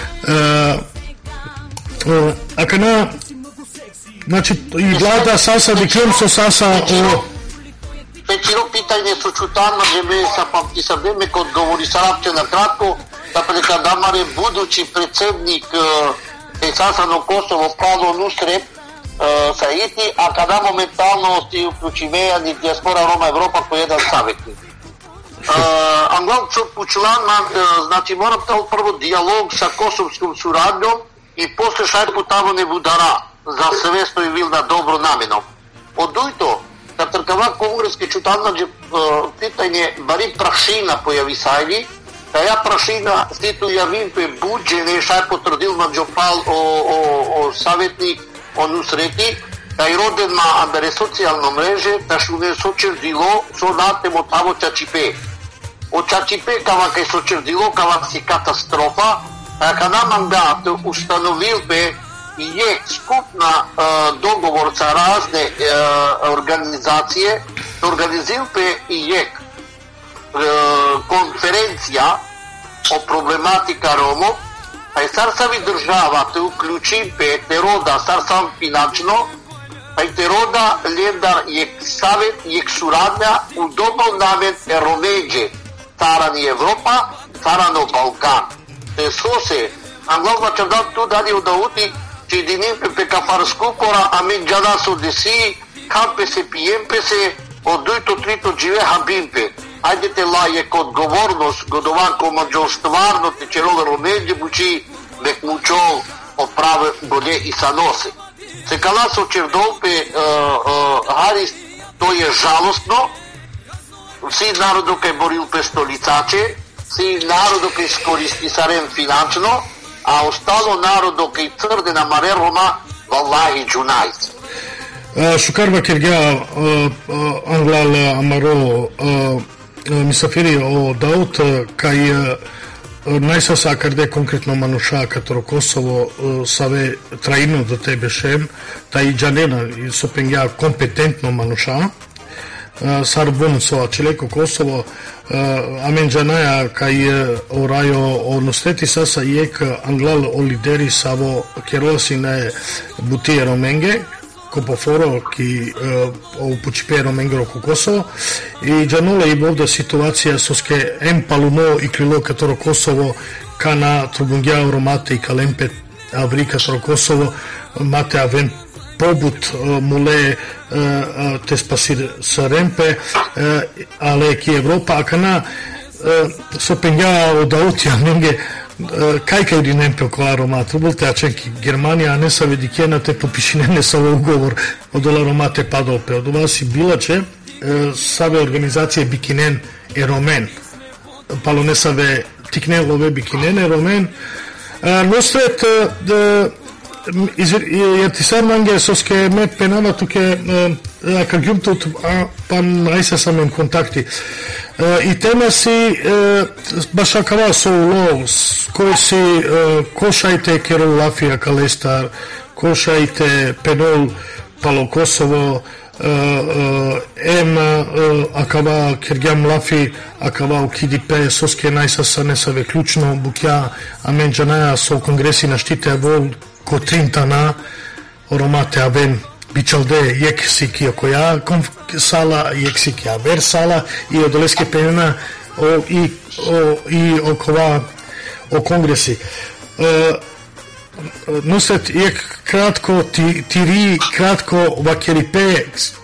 акана значи и влада саса диклем со саса о Печиро питање со чутано где ме са памти са време код говори сарапче на кратко да прека Дамаре будучи председник е саса на Косово Павло Нусреп Саити, а када моментално си уклучивеја ни диаспора Рома Европа по еден саветник. Англалчо почулан, значи морам тал прво диалог са косовском сурадњом и после шај потаво не будара за свесто и вилна добро наменом. Од дујто, да тркава конгрески чутанна че питање бари прашина појави сајли, да ја прашина ститу јавим пе буџене шај потврдил Маđo Kralj о, о, о саветник он усрети, Taj rodен ма амбере социјално мреже, та шуне сочердило со натемо таво чачипе. О чачипе кава кај сочердило, кава си катастрофа, а када мангат установил бе и е скупна е, договор са разне е, организације, организил бе и е, е конференција о проблематика Ромо, а и сарсави држава те уклучи бе те рода сарсам финачно, а и те рода лендар јек савет, јек сурадња у добро намен е ромеđe, царани Европа, царано Балкан. Те сосе, англова чардан ту дали удаути, че единим пе кафарску кора, а мен джада со деси, кампе се пиемпе се, од дујто трито живе хабимпе. Ајдете ла јек одговорност, годован комаđо стварно те чероле ромеđe бучи, бек мучол, оправе боде и саносе. Се кала со чердолпе Харис, тој е жалостно, си народо кај борил пе столицаче, си народо кај скористи сарем финансово, а остало народо кај црде на маре Рома, валлахи джунајц. Шукарба киргя англал амаро мисафири о Даут кај најсаса каде конкретно мануша катро Косово саве трајно до тебе шем, тај джанена и сопења компетентно мануша, сарбун со челеко Косово, амен джанаја кај орајо о ностети саса иек англал о лидери саво кероси на бутие роменге, Копофоро ки о пучипе роменгеро ко Косово и джанола и бовда ситуација соске ем палуно и крило каторо Косово кана трубунгјао ромате и калемпе аври каторо Косово мате авен побут муле те спасир саремпе але ки Европа а кана со пења одаутија менге кај кај динемпе која ромат рубулте а ченки Германија не са ведикена те попишине не са уговор од ола ромате падопе од ова си билаче саве организација бикинен е ромен пало не саве тикнелове бикинен е ромен нострет Јатисар манге соске ме пенава туке кагјумтот пан ајса самен контакти и тема си башакава со улов кој си кошајте керол лафија калестар кошајте пенол пало Косово ем акава киргјам лафи акава укидипе соске најса са не саве клучно букја амен джанаја со конгреси на штите вол ко тринтана оромате авен бичалде јек сики окоја сала јек сики авер сала и одолеске пенена о, и, о, и окова о конгреси носет јек кратко ти, тири кратко вакерипе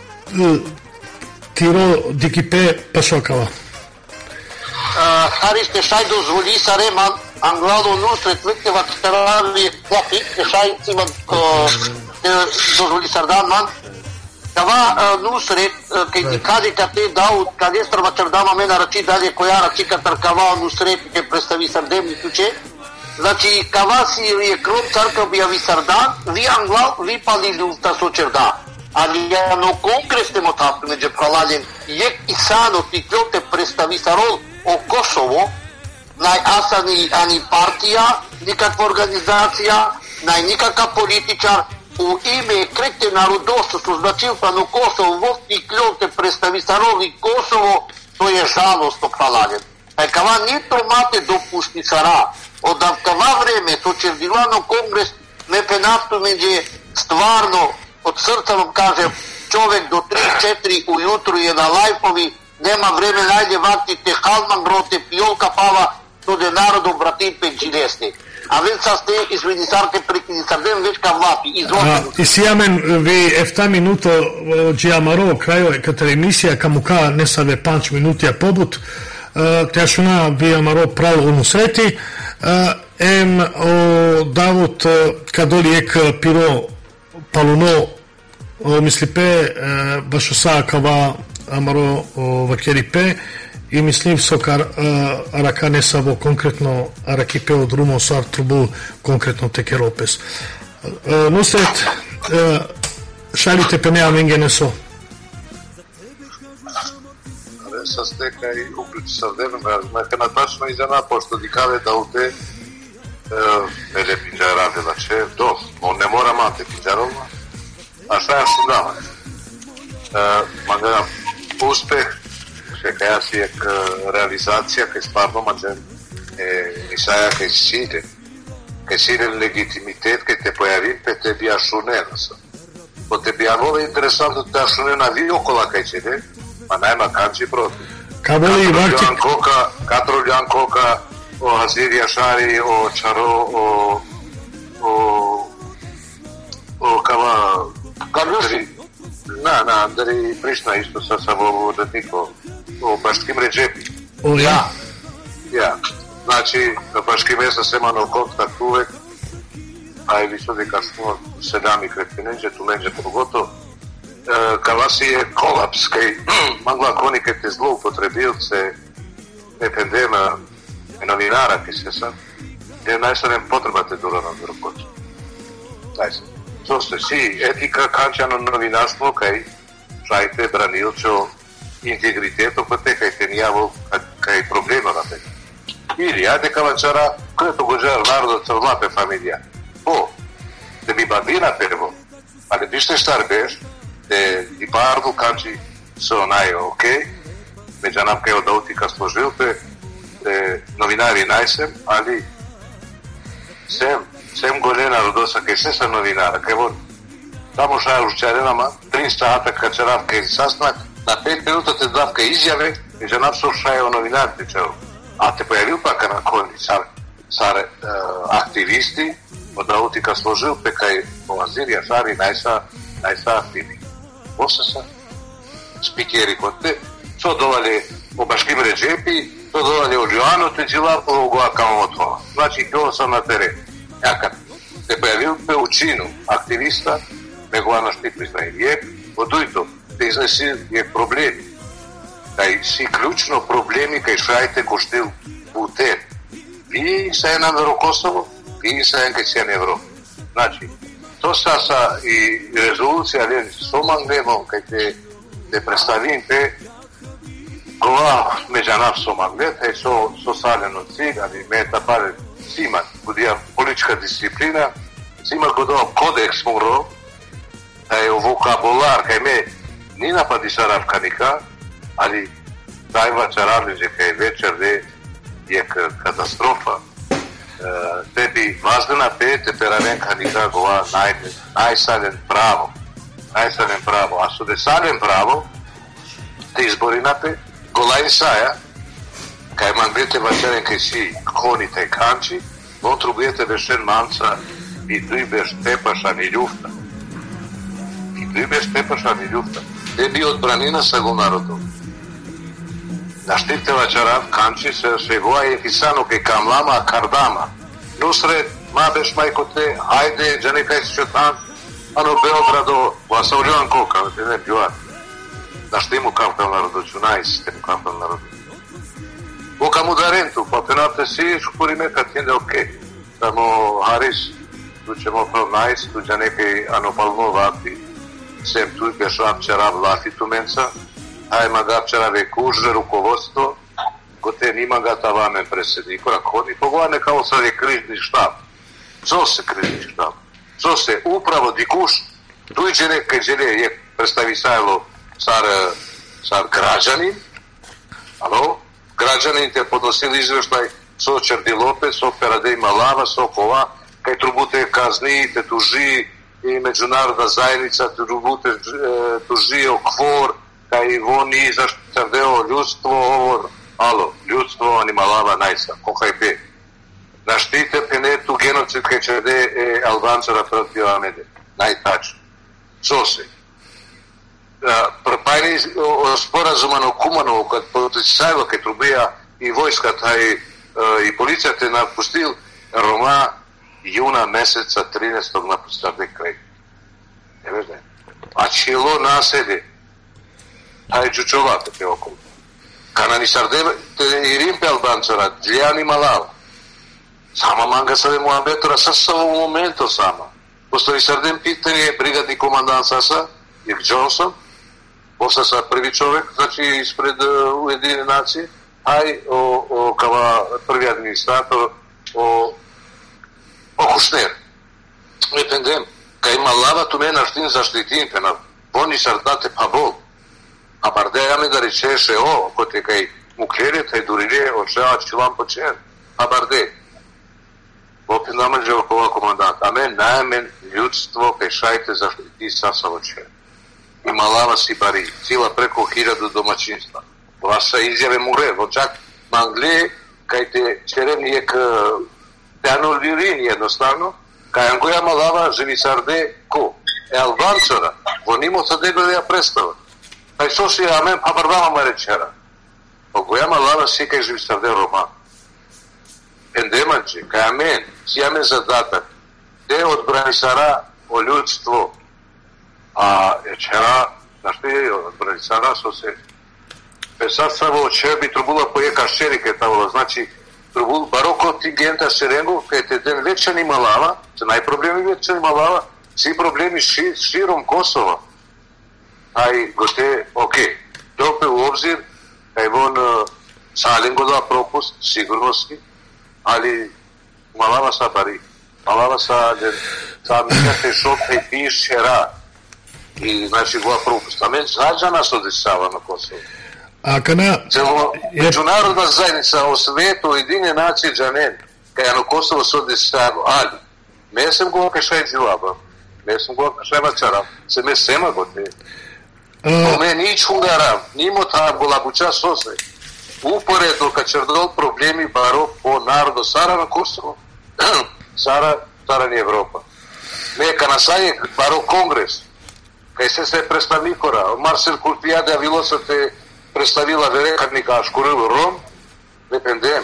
тиро дикипе пашокава Харис те шај дозволи сареман англало нусрет веќе вактерави плафи те шај има те дозволи сардан ман кава нусрет кај ти каде кате дау каде страва чердама мена рачи дале која рачи катар кава нусрет ке представи сардем нитуче значи кава си е кром царка бијави сардан ви англал ви пали люфта со черда ali no kongres temo tapno među pralađen je i sano ti te predstavi sarol o Kosovo naj asani ani partija nikakva organizacija naj nikakav političar u ime krete narodostu su značil pa no Kosovo vod ti te predstavi sarol i Kosovo to je žalostno pralađen taj kava nitro mate dopusti sara od kava vreme to će dilano kongres me penaftu među stvarno od srca vam kažem, čovek do tri četiri ujutru je na lajfovi, nema vreme, najde vatite halman grote, piolka pava, to de narodom bratim penđinesni. A već sa ste iz ministarke prekini sardem već ka vlapi, izvolite. I sijamen vi efta minuto džiamaro krajo, kada emisija kamuka ne save panč minutija pobut, te šuna vi amaro pravo onu sreti, em o Davut kadoli ek piro paluno мисли пе баш са кава амаро вакери пе и мислим со кар арака не са во конкретно араки пе од румо сар трубу конкретно текеропес носет шалите пенеа менгенесо. С дека и уклучи сърдено, ме натачно изена, пошто дикаве да уте еле пиджара велаче, до, но не мора мате пиджарова, а šta ja sam dava. Мага успех, ше каја си е реализација, кај стварно маđe мисаја кај силе, кај силен легитимитет, кај те појавим, пе те бија шунена са. По те бија много интересантно да шунена ви окола кај силе, ma nema kanči protiv. Katro Koka, Katro Koka, o Haziri Ašari, o Čaro, o o o kava Kadri, na, na, dari Prišna isto sa samo da niko o Baškim Ređepi. O ja? Ja. Znači, na Baškim mesta se ima na kontakt uvek, a i viso дека smo sedami kretinenđe, tu menđe pogotovo, кава си е колапс, кај магла кони кај те злоупотребилце епендема е новинара ке се са, е најсаден потребате дура на друг. Најсаден. Со сте си етика канчано новинарство кај шајте бранилчо интегритето па те кај те нијаво кај проблема на те. Или, ајде кавачара, којето го жар народот со влапе фамилија. О, да ми бадина перво, але биште штар беш, de Lipardo kanči so naj ok, među nam kaj od autika složilpe, de novinari najsem, ali sem, sem golena rodosa kaj se sa novinara, kaj vod, tamo šaja užčarenama, tri sata kad će ravka iz sasnak, na pet minuta te davka izjave, među nam so šaja o novinari tečeru. A te pojavil pa ka na koni, sar, sar uh, aktivisti od autika složilpe, kaj o Azirija šari najsa, najsa aktivi. После са спикери код те, со довале о Башким Реджепи, со довале о Джоано Теджилапо, го акамо това. Значи, тоа са на терен. Якад се појавил пеучину, активиста, него на штипли знај виек, од ујто те изнеси виек проблеми. Кај си клучно проблеми кај шајте коштил путен. И са една на Косово, и са една кај Европа. Значи, to sa sa i rezolucija ali somanglemo kaj te te predstavim te kova međanav somanglet e so so saleno cilj ali meta pare sima budija politička disciplina sima godo kodeks muro da je vokabular kaj me ni napadi saravkanika ali dajva čaravliđe kaj večer de je katastrofa tebi vazdana pe temperament kanika gova najde, najsalen pravo. Najsalen pravo. A su de salen pravo, te izbori nape, golajn saja, kaj man bete vačeren kaj si koni taj kanči, on trubujete vešen manca i dujbeš tepaša ni ljufta. I dujbeš tepaša ni ljufta. Tebi odbranina sa go narodom. Naštite vačarav kanči se šegova je pisano ke kamlama kardama. Nusret, mabeš majko te, ajde, džane kaj si šetan, ano Beogrado, vasa uljuan koka, te ne bjuan. Našti mu kampel narodu, čunajs, te mu kampel narodu. Voka mu darentu, pa penate si, škuri meka tjende okej. Tamo Haris, tu ćemo prav najs, tu džane kaj ano palno vati, sem tu beš apčara vlati tu menca, ajma ga apčara ve kužre rukovodstvo, gote nima ga tavamen predsjedniku, rakoni, pogovane kao sad je križni štab. Co se križni štab? Co se upravo dikuš, tuđene, kaj žele je predstavi sajlo sar, sar građanin, alo, građanin te podnosili izveštaj so Čerdi Lopez, so Peradej Malava, so kova, kaj trubute kazni, te tuži i međunarodna zajednica, te trubute e, tuži o kvor, kaj oni zaštitavdeo ljudstvo, ovo, alo, ljudstvo animalava najsa, kohaj be. Naštite penetu genocid kaj će de e, Albančara protiv Amede. Najtačno. Co se? Prpajni sporazuman o Kumanovu, kad potisajlo kaj trubija i vojska taj e, i policija te napustil, Roma juna meseca trinaestog napustil de kraj. Ne veš da je. A čilo nasede, taj čučovate te okolo. Kanani sardeve i rimpe Albančara, dljani malava. Sama manga sa de Muhambetora, sa sa ovom momento sama. Постави сърден питание бригадни командант Саса, Ик Джонсон, после са први човек, значи изпред Уединени нации, ай о, о кава први администратор, о, о Кушнер. Епендем, кај малава туме наштин заштитин пена, вони сърдате пабол, а бардеяме да речеше, о, коте кај муклере, тај дуриле, очева чилам почер, а барде. Опит намаđe ova komandant. A men najmen ljudstvo pešajte zaštiti Sasavoče. I malava si bari. Cila preko hiljadu domaćinstva. Vaša izjave mure. Vočak mangle kaj te čeremnijek te anulvirin jednostavno. Kaj angoja malava živi sarde ko? E Albancora. Vonimo sa degoja predstava. Kaj što si amen pa barbama marečera. Angoja malava si kaj živi sarde roman. Ендеманче, кај мен, си имаме задатак, де одбрани сара о ljudstvo, a večera, znaš ti, odbrani sara su se, pe sad samo će bi trubula pojeka šerike tavola, znači, trubul baroko tingenta šerengu, kaj te den večani malava, se najproblemi večani malava, svi problemi ši, širom Kosova, aj gote, ok, dope u obzir, kaj on salen go da propust, sigurnosti, ali malava sa bari, malava sa sa minjate šope i piše rad i znači goja propust. A men građana se odešava na Kosovo. A kana... Celo međunarodna zajednica o svetu, Ujedinjene nacije džanen, kaj na Kosovo se odešava, ali me sam goja kašaj džilaba, me sam goja kašaj mačara, se me sema gote. O me nič hungaram, nimo ta bola buča sose. Uporedno kad će dol problemi baro po narodu Sara na Kosovo, Sara, Sara ni Evropa. Neka na sajek baro kongres, kaj se se predstavnikora, Marcel Kulpijade Avilo se te predstavila verekarnika Škuril Rom, dependem.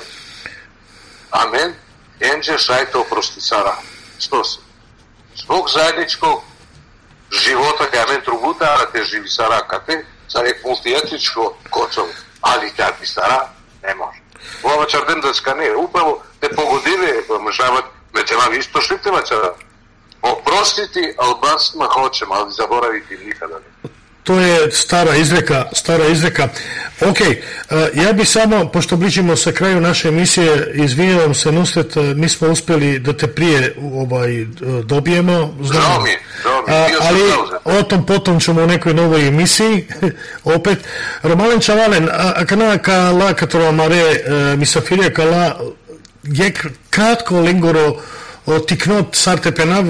Amen, enđe šajte oprosti Sara. Što se? Zbog zajedničkog života, kaj amen trubuta, a te živi Sara kate, sajek multietničko Kosovo. Ali тя ти стара не може. Ова чардем да скане, управо те погодиве, мъжават, метема ви изтошлите мачара. Oprostiti Albancima hoćemo, ali zaboraviti nikada ne. To je stara izreka, stara izreka. Ok, ja bi samo, pošto bližimo se kraju naše emisije, izvinjavam se, Nusret, mi smo uspjeli da te prije ovaj, dobijemo. Žao mi, žao mi, bio sam ali zauzet. o tom potom ćemo u nekoj novoj emisiji, opet. Romalen Čavalen, kana kala katro mare misafirija kala je kratko lingoro tiknot sarte penav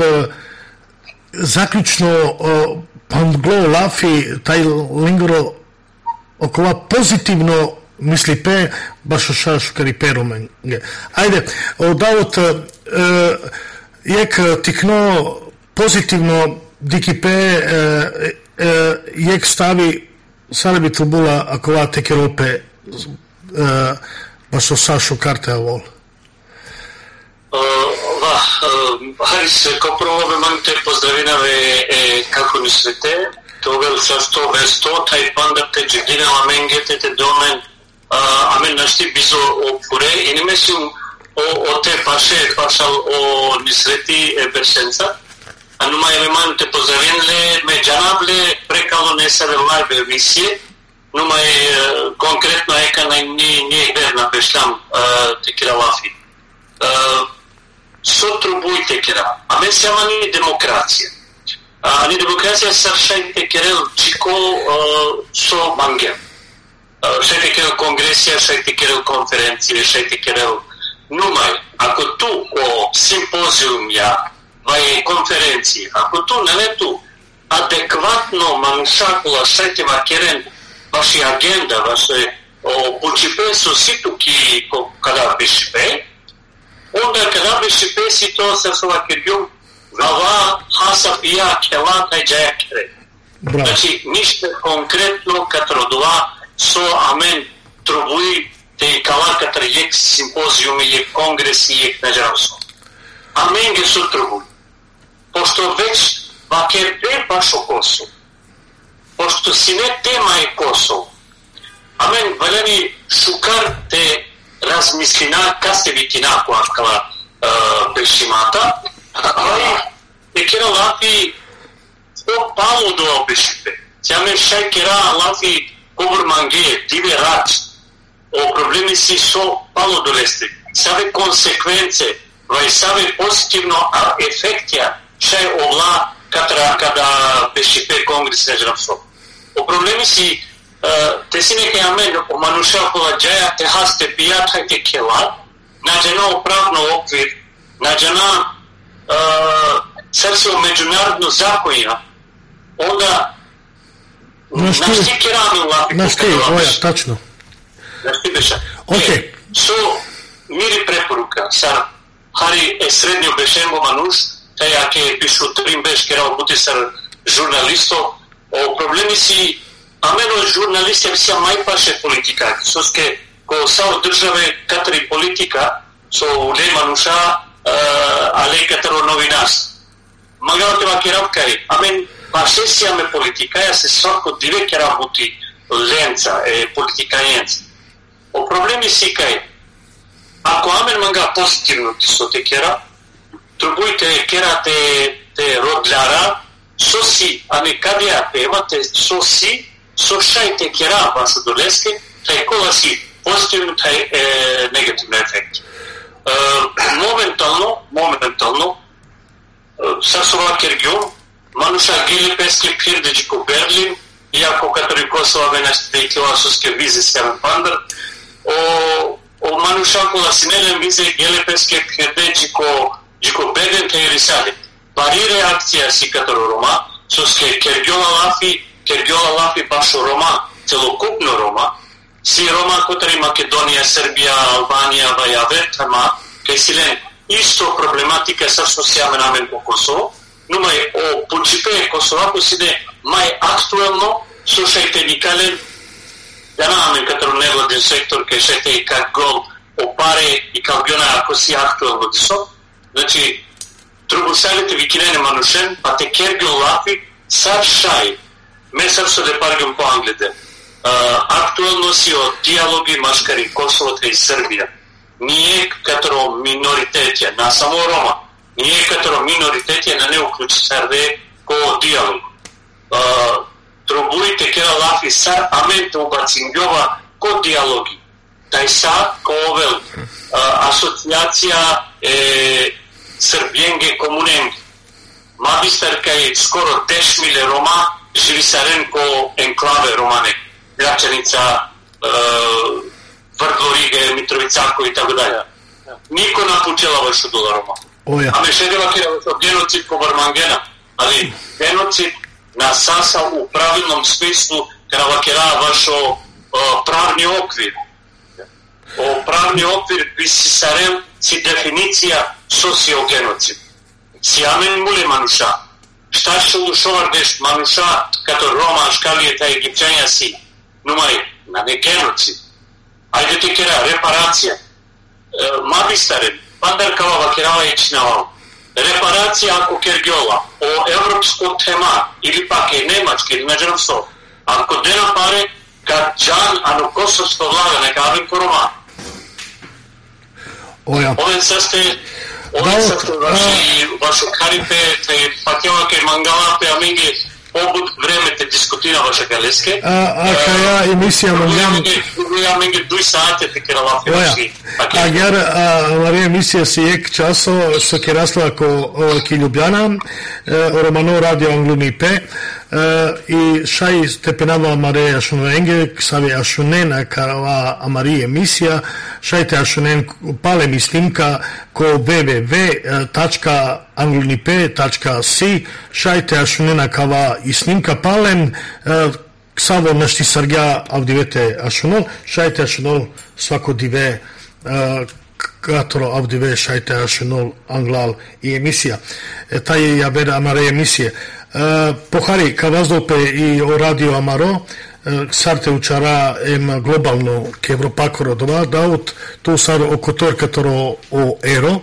zaključno Pandglo lafi taj lingoro okova pozitivno misli pe baš o šašu kari perumen. Ajde, odavot uh, jek tikno pozitivno diki pe uh, uh, jek stavi sarabi trubula akova tekerope uh, baš o šašu karte avol. Va, Харис, kao prvo ve mam te pozdravинаве е како ни свете, тогава също весто, тай панда те джидина ламенгете те домен, а мен нашти бизо опуре, и не месим о те паше, пашал о ни свети е берсенца, а нума е мам те поздравинле, ме джанабле, прекало не се велай бе висие, нума е конкретно ека на ни ни верна бешлам те киралафи. Со трубујте кера. А мен се ама ни демокрација. А ни демокрација саршајте керел чико со мангер. Шајте керел конгресија, шајте керел конференција, шајте керел нумај. Ако ту о симпозиум ја, вај конференција, ако ту нелету адекватно манушакула шајте ва керен ваши агенда, ваше почипе со ситу ки када бешипе, onda kada беше песи то се сова керјум глава хаса пија кела тај джајакере. Значи, ништо конкретно катродува со амен трубуи те кала катр јек симпозиуми, јек конгреси, јек наџаросо. Амен ге со трубуи. Пошто веќе вакербе баш о Косово. Пошто си не тема е Косово. Амен валени шукар те размислина касе витина која кала пешимата, ај e che era lafi o palo do obesite. Siamo sai che era lafi over manghe, diverat, o problemi si so palo do leste. Save consecințe, vai save pozitivno efektia, sai ola kada kada P S P Kongres ne žrapso. O problemi si te sine che amen o manusha polađaja te haste pijat hajte kela, nađena upravno okvir, nađena srce u međunarodno zakonja, onda našti kerami lapi našti, oja, tačno. Našti beša. Ok. So, miri preporuka, sa hari e srednjo bešengo manuš, taj ake pišu trim beš kerao buti sar žurnalisto, o problemi si ameno žurnalisti vsia mai paše politika, soske ko sao države katari politika, so le manuša uh, ale kataro novinarstvo. Magari te va chiarare, amen, ma se siamo politica, se sotto dire che era buti lenza e politicanenza. O problemi si che ako amen manga pozitivno ti so te chiara, trubujte chiara te te rodlara, so si, ane kadia pema te so si, so šaj te chiara vašu doleske, taj kola si pozitivno, taj e, negativno efekt. Uh, momentalno, momentalno, sad su ovak region, manuša gili peske pirdeđi ko Berlin, iako kateri Kosova venašte i kilasoske vize s javan pandar, o, o manuša kola sinelen vize gili peske pirdeđi ko, ko Berlin te irisade. Pari reakcija si katero Roma, soske kergiola lafi, kergiola lafi bašo Roma, celokupno Roma, si Roma kateri Makedonija, Srbija, Albanija, Vajavetama, kaj si len isto problematika sa što se jame namen po Kosovo, numai o puncipe Kosova poside mai aktuelno, slušajte nikalen, ja namen katero nevladin sektor, kaj šajte i kak gol opare i kao biona ako si aktuelno diso, znači, drugo savjete vikinene manušen, pa te kergio lafi, sad šaj, me sad so de pargam po Anglide, uh, aktuelno si o dijalogi maškari Kosovo te i Srbija, nije katero minoritetja, na samo Roma, nije katero minoritetja na ne uključi sarde ko dijalog. Uh, trubujte kera lafi sar amente ubacingljova ko dijalogi. Taj sad ko ovel uh, asocijacija e, Srbijenge komunengi. Mabistar kaj skoro dešmile Roma živi saren ko enklave Romane. Gračanica uh, Vrlo Rige, Mitrovicako i tako dalje. Niko napučela vašu dolaroma. Oja. A me šedeva kjera genocid ko Varmangena, ali genocid na sasa u pravilnom smislu kada vakera vašo uh, pravni okvir. O pravni okvir bi si sarem si definicija sociogenocid. Si amen mule manuša. Šta što dušovar deš manuša kato Roma, škalije ta Egipćanja si. Numai, na ne genocid. Ajde ti kera, reparacija. E, Mabistaren, pandar kao vakirava ići na ono. Reparacija ako kergiola o evropsko tema ili pak je nemački ili međunarodno. Ako dena pare, kad džan, ano kosovsko vlada, neka avim ko Roma. Oja. Ove saste, ove saste vaši, vašu karipe, te pakjavake mangalape, a mingi pobud vreme te diskutira vaše galeske. A, a kaja emisija mangam... Ja mingi duj saate te kera lafi vaši. A jar, a Marija emisija si ek časo, so ke rasla ko ki Ljubljana, Romano Radio Anglunipe, i šaj stepenava Marija Šunoenge, ksavi ašunena karava a Marija emisija, šaj te ašunen pale mi snimka ko w w w tačka anglunipe tačka si, šaj te ašunena kava i snimka palen, Ksavo našti sargja avdivete ašunol, šajte ašunol svako dive katro avdive šajte ašunol anglal i emisija. E, taj je javera amare emisije. E, pohari, ka vazdope i o radio amaro, sarte učara em globalno ke Evropakoro dova, daut tu sar oko tor katoro o ero,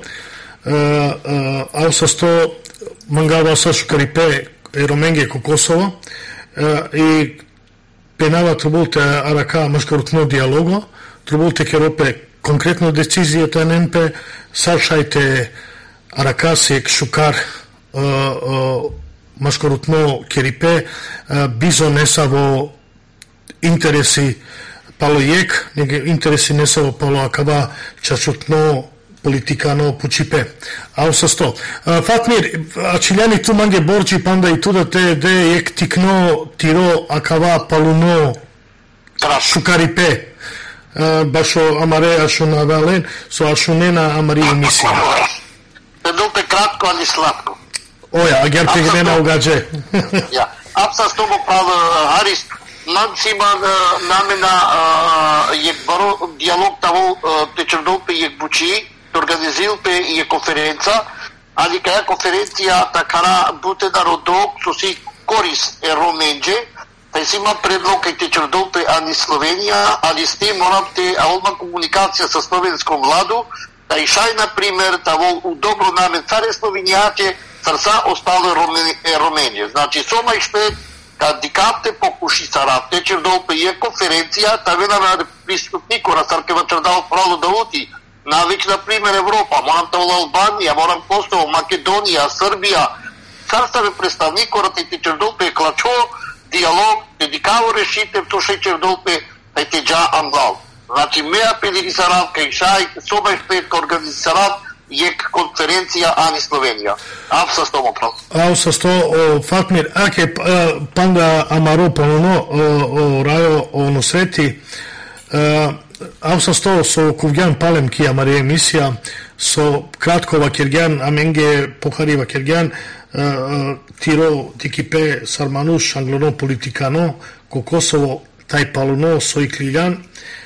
a sa sto mangava sašu karipe eromenge ko Kosovo, i penava trebulte araka maškarutno dialogo, trebulte kerope konkretno decizije tenenpe, saršajte araka sek šukar машкорутно керипе бизо не са во интереси пало јек, неге интереси не са во пало акава чачутно политикано пучипе. А со сто. Фатмир, ачиляни ту манге борчи панда и туда те де јек тикно тиро акава палуно шукарипе. Башо амаре ашо навален, со ашунена амари емисија. Педолпе кратко, али сладко. Оја, агер пегнена угаđe. Ja, apsolutno pravo, Haris, максима намена je baro dijalog tavo tečerdolpe je buči, organizilpe je konferenca, ali kaja konferencija takara bute da rodok su si koris e romenđe, taj si ima predlog kaj tečerdolpe ani Slovenija, ali s tim moram te alma komunikacija sa slovenskom vladu, da i šaj, na primjer, tavo u dobro namen care slovenjače, срца остало е Роменија. Значи, сома и шпет, кад дикапте покуши сарап, течер долпе е конференција, та вена на присутнико на Саркева Чрдал право да ути. Навик, например, Европа, морам та у Албанија, морам Косово, Македонија, Србија, царставе представникора, те течер долпе е клачо, диалог, дедикаво решите, то шечер долпе е теджа ангал. Значи, ме апелири сарап, кај шај, сома и шпет, организи сарап, јек конференција ани Словенија. Ав со сто моправ. Ав со сто Фатмир, аке панда амаро пононо о рајо оно свети. Ав со сто со кувѓан палем ки амаре емисија со краткова кирѓан аменге похарива кирѓан тиро тикипе сармануш англоно политикано ко Косово тај палуно со иклиѓан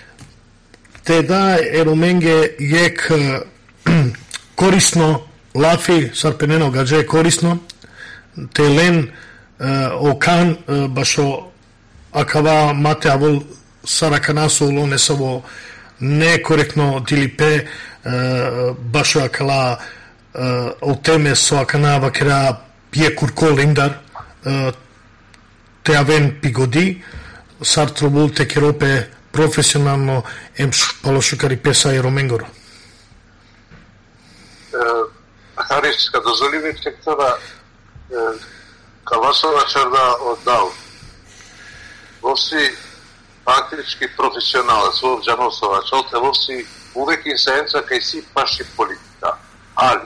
те да ероменге јек корисно, лафи, сарпенено гадже е корисно, те лен окан, башо акава мате авол сараканасо улоне са во некоректно дилипе, башо акала отеме со акана вакера пие курко линдар, те авен пигоди, сар трубул те керопе професионално ем палошукари песа и роменгоро. Харис, kad dozvolite sektora Kavasova Čarda oddao, vosi faktički profesionalac, vov Đanosovač, olte vosi uvek insenca kaj si paši politika, ali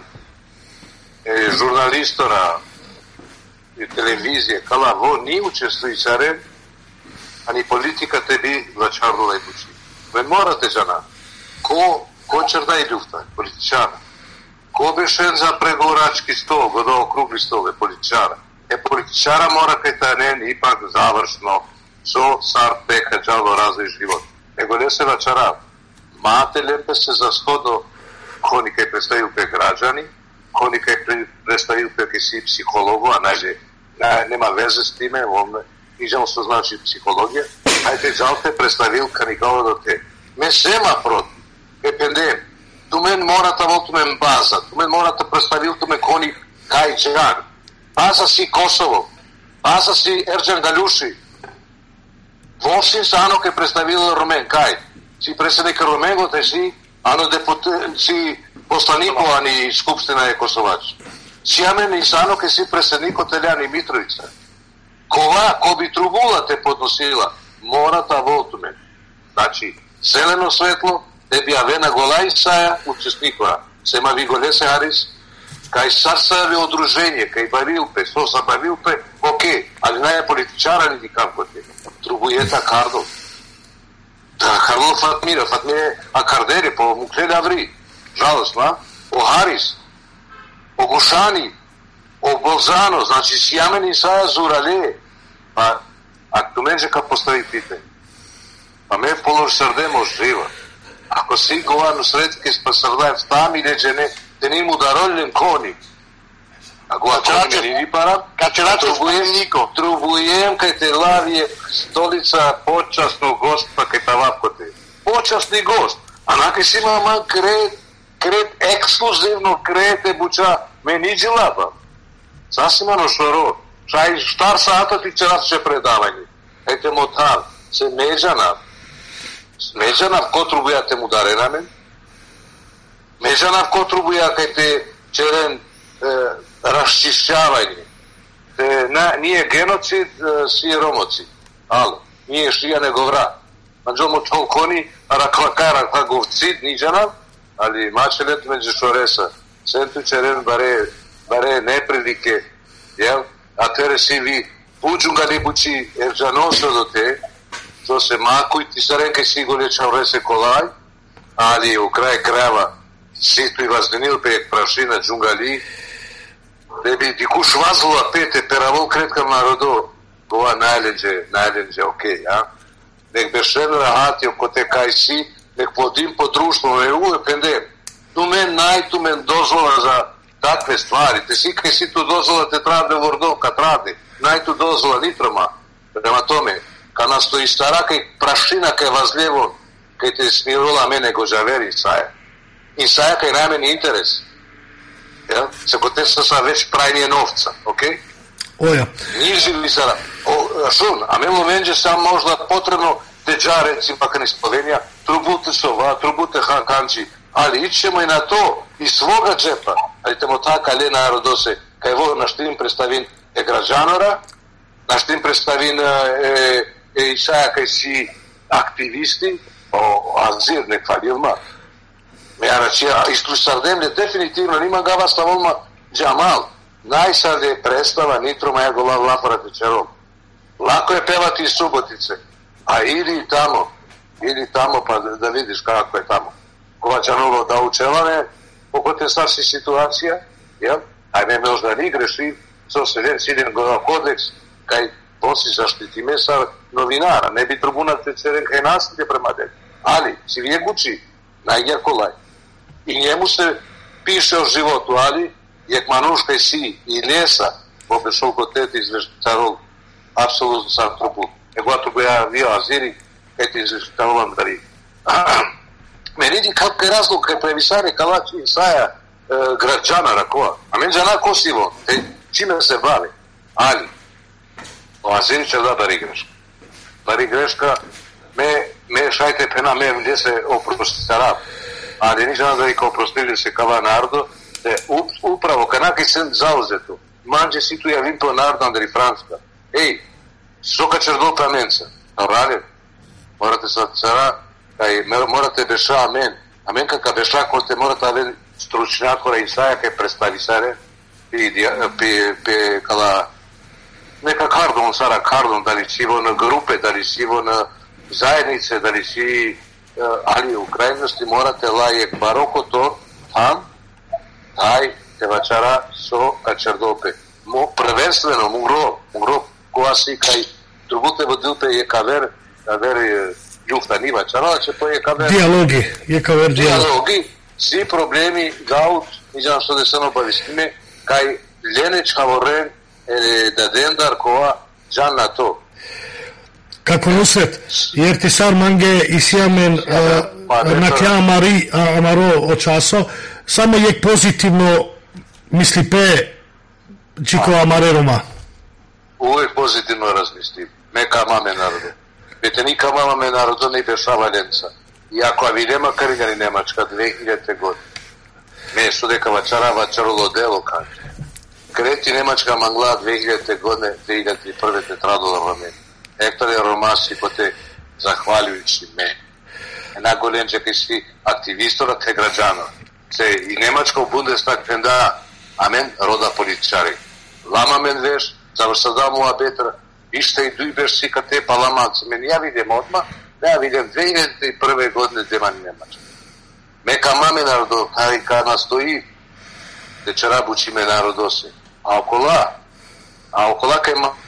e, žurnalistora i televizije, kala vo ni učestvujućare, ani politika tebi začarla i buči. Ve morate Đana, ko, ko Čarda i ljufta, političana, ko беше за преговорачки стол, го до округли стол е политичара. Е политичара мора кај тајнен ипак завршно со сар пека джало разли живот. Него не се вачара. Мате лепе се за сходо кони кај представилпе граđани, кони кај представилпе кај си психологу, а најде нема везе с тиме, овме нижам се значи психологија, ајде джалте представилка никао до те. Ме сема проти, е пендем. Tu men morate voltu men baza, tu men morate представил tu men кони Кајчан, база си Косово, база си Ерджан Галјуши, восим са ано ке представил Ромен Кај, си председник Роменго, те си ано депутат, си посланико, ани Скупштина е Косовач. Си амен и са ано ке си председник от Елјани Митровица. Кога, ко би трубула те подносила, morate voltu men. Значи, зелено светло, те би авена голај саја учесникора. Сема ви голесе Арис, кај сарсаве одружение, кај бавилпе, со за бавилпе, оке, али наја политичара ни како те. Трубујета Кардо. Да, Карло Фатмира, Фатмире Акардери, по Мукле Лаври, жалостно, а? О Харис, о Гушани, о Болзано, значи сијамени саја зурале. Па, ако ту менже ка постави питање, па ме полор срде може жива. Ако си говарно средски спасърдаем там или джене, те ни му даролен кони. Ако ачараче ни ни парам, трубуем, трубуем кај те лавие столица почасно гост, па кај тавапкоте. Почасни гост. А накај си има ман крет, крет ексклузивно крет е буча, ме ниđi лапа. Сасима но шоро. Шај штар саата ти черас че предавање. Ете мотар, се меđana. Меđанав ко трубуја те му даре на мен, Меđанав ко трубуја кај те черен raščišćavanje. Te, na, nije genocid, si romocid. Alo, nije šija nego vrat. Manđomu tolkoni, raklakara tagovcid, niđana, ali mače let među šoresa. Sentuće ren bare, bare neprilike, jel? A tere si vi uđunga libući evđanoso do te, to se makuj, ti sa renke sigurno će rese kolaj, ali u kraj krajeva situ i vazdenil pe prašina džungali, da bi ti kuš vazlova pete peravol kretkam narodo, gova najleđe, najleđe, okej, okay, ja? Nek bešen rahati oko te kaj si, nek podim po društvu, ne uve pendem. Tu men naj, tu men dozvola za takve stvari. Te si kaj si tu dozvola te trade vordo, kad rade. Naj tu dozvola nitroma. Prema tome, kad nas to istara kaj prašina kaj vazljevo, kaj te smirola mene go žaveri saja. I saja kaj najmeni interes. Jel? Se kod te sa već prajnije novca, okej? Okay? Oja. Niži li sada, šun, a mimo menđe sam možda potrebno teđa, recimo, pa iz Slovenija, trubute sova, trubute hankanči, ali ićemo i na to iz svoga džepa, ali temo taka le narodose, kaj vo naštim predstavin e građanora, naštim predstavin e, e isaja kaj si aktivisti, o azir ne kvalilma. Ja rači, istru sardemlje definitivno nima ga vas volma džamal. Najsad je predstava Nitro moja gola vlapara tečerom. Lako je pevati iz Subotice, a idi tamo, idi tamo pa da, da vidiš kako je tamo. Kovačanovo da učelane, pokud je starši situacija, jel? Ajme možda ni greši, co se vjen sidin go kodeks, kaj posi zaštiti mesa novinara, ne bi tribunat tečeren kaj nasilje prema dek. Ali, si vjegući, najgjer kolaj. I njemu se piše o životu, ali jak manuška si i lesa, bo šel kod teti izveštarol, apsolutno sam trubu. Nego to bi ja bio aziri, eti izveštarolam dari. Me vidi kako je razlog, kaj previsare kalač i saja e, građana rakova. A men žana kosivo, te čime se bave. Ali, o aziri će da dari greška. Dari greška, me, me šajte pena, me gdje se oprosti starav. Ali ništa da ih oprostili se kava narodu, te upravo kanaki sem zauzeto, manđe si tu javim po narodom dari Franska. Ej, soka čerdopa menca, ralje, morate sa cara, kaj morate beša amen, amen kaka beša ko te morate aven stručnjakora i saja kaj predstavi sare, pi, pi, pi, kala, neka kardon, sara kardon, da li sivo na grupe, da li sivo na zajednice, da li si, ali u krajnosti morate lajek baroko to, tam, taj tevačara so kačardope. Mo prvenstveno mungro, mungro koja si kaj drugute vodilpe je kaver, kaver ljufta niva čarala, će to je kaver... Dialogi, je kaver dialogi. Dialogi, svi problemi gaut, niđam što da se obavistime, kaj ljeneć havoren da dendar kova džan na to. Kako nusret, jer ti sar mange isiamen na kja amari amaro očaso, samo je pozitivno misli pe čiko amare Roma. Uvijek pozitivno razmislim. Neka mame narodu. Vete nika mame narodu ne dešava ljenca. Iako avidema karigani Nemačka dve hiljade godine. Mesto deka vačara vačarolo delo kaže. Kreti Nemačka mangla dve hiljade godine, dve hiljade prve te tradola rame. Hektor je romasi ko te zahvaljujući me. Enako ljenče kaj si aktivistora te građana. Se i Nemačka u Bundestag penda amen roda političari. Lama men veš, završada mu abetra, vište i duj veš si kad te palamance. Men ja vidim odmah, ja vidim dve hiljade prve godine dema Nemačka. Meka mame narodo, kaj ka nastoji, te čarabući me narodose. A okola, a okola kaj ma...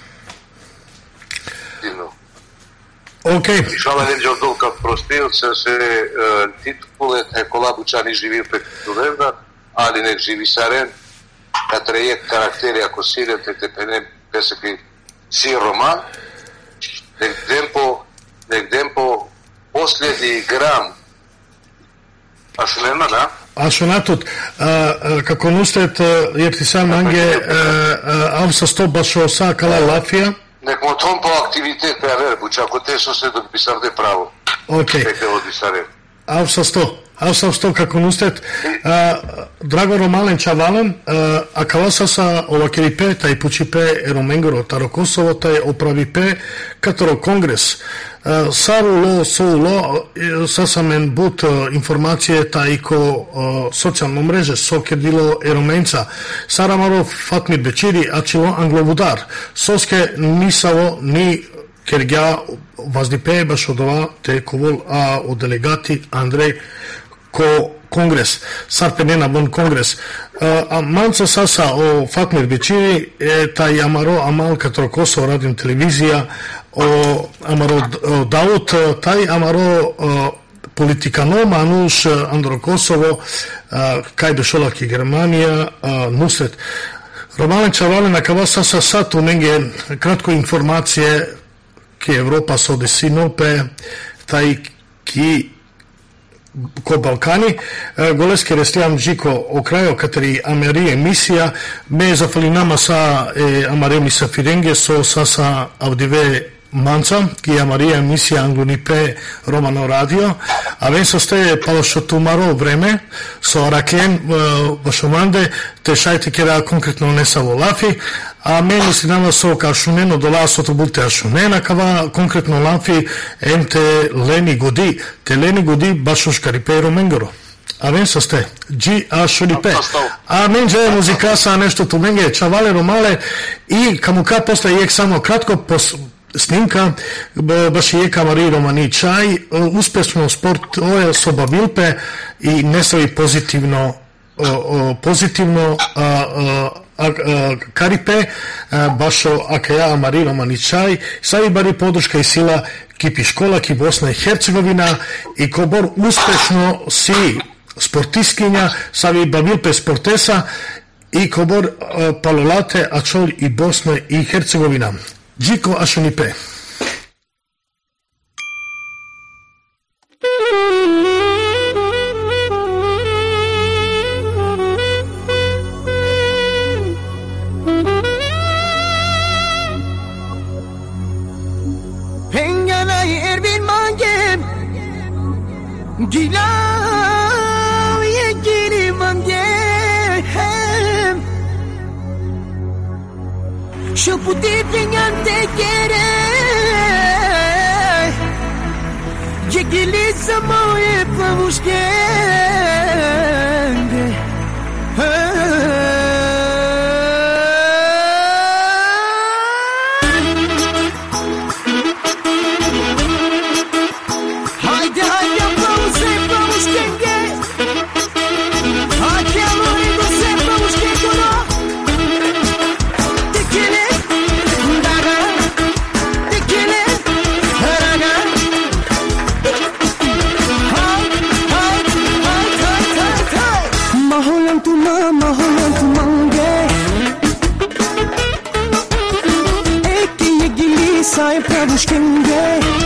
Окей. Шала леđe od dolka prostil se se uh, titule te kolabučani živi prek Dulevda, ali nek živi saren, kad reje karakteri ako sire te te penem peseki si roman, nek dempo, nek dempo posljednji gram Aș nema, da? Așonatot, kako nustet, jer ti sam ange av sa sto bašo sa kala lafija? Nek mo tom po aktivitet pe aver, buća, ako te so se dopisar de pravo. Ok. Peke odisare. Av sa sto. Аз съм сто како нустет. Драго Ромален Чавален, а каласа са ова керипе, тај почипе Ероменгоро, таро Косово, тај оправипе катаро конгрес. Саруло, соуло, сасамен бут информација тај ко социјално мреже, со кердило Ероменца. Сарамаро Фатми Бечири, ачило англовудар. Соске нисаво ни Кергја воздипе баш од ова те ковол а од делегати Андреј ко конгрес, сарпенена вон конгрес. А манца саса о Фатмир Бечири е тај Амаро Амал катро Косово радио телевизија о Амаро Даут, тај Амаро политиканом ануш Андро Косово кај дошолак и Германија нусет. Ромален Чавален на кава саса сату неге кратко информација ке Европа со десинопе тај ки ко Балкани, голески рестијам джико о крајо катери Америја емисија, ме зафали нама са е Амаре ми са Фиренге со саса Авдиве Манца, ки Амарија емисија Англонипе Романо радио, а вен со сте палошо тумаро време, со Раклен Башоманде, те шајте кера конкретно не са во Лафи, а мене си нама со кашунено дола сото булте ашунена, кава конкретно Лафи ем те лени годи, те лени годи башош карипе Роменгоро. А вен со сте, джи а шолипе. А мен же музика са нешто туменге, Чавале Ромале и камука после јек само кратко пос снимка, баш и ека Мари Романи Чај, успешно спорт, ое со Бавилпе и не са и позитивно, позитивно а, а, а, карипе, башо акаја Мари Романи Чај, сави бари подршка и сила кипи школа, ки Босна и Херцеговина, и кобор успешно си спортискиња, сави Бавилпе спортеса, и кобор палолате, ачол и Босна и Херцеговина. Джико Ашунипе. Pengarna er vid magen, gila jag ger i magen. Și putea pingante kere Je giliza moje pavuškende Haydi haydi pavuše pavuškende Haydi amore dose pavuškende Sai pravuškenge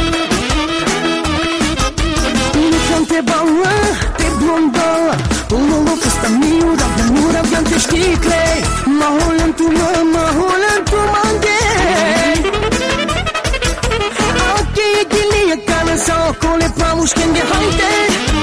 Nikam te balla, te blondala Lolo festa miura, miura gante štikle Maholan tu ma, maholan tu mange Ake je gilija kana sa okole pravuškenge hajde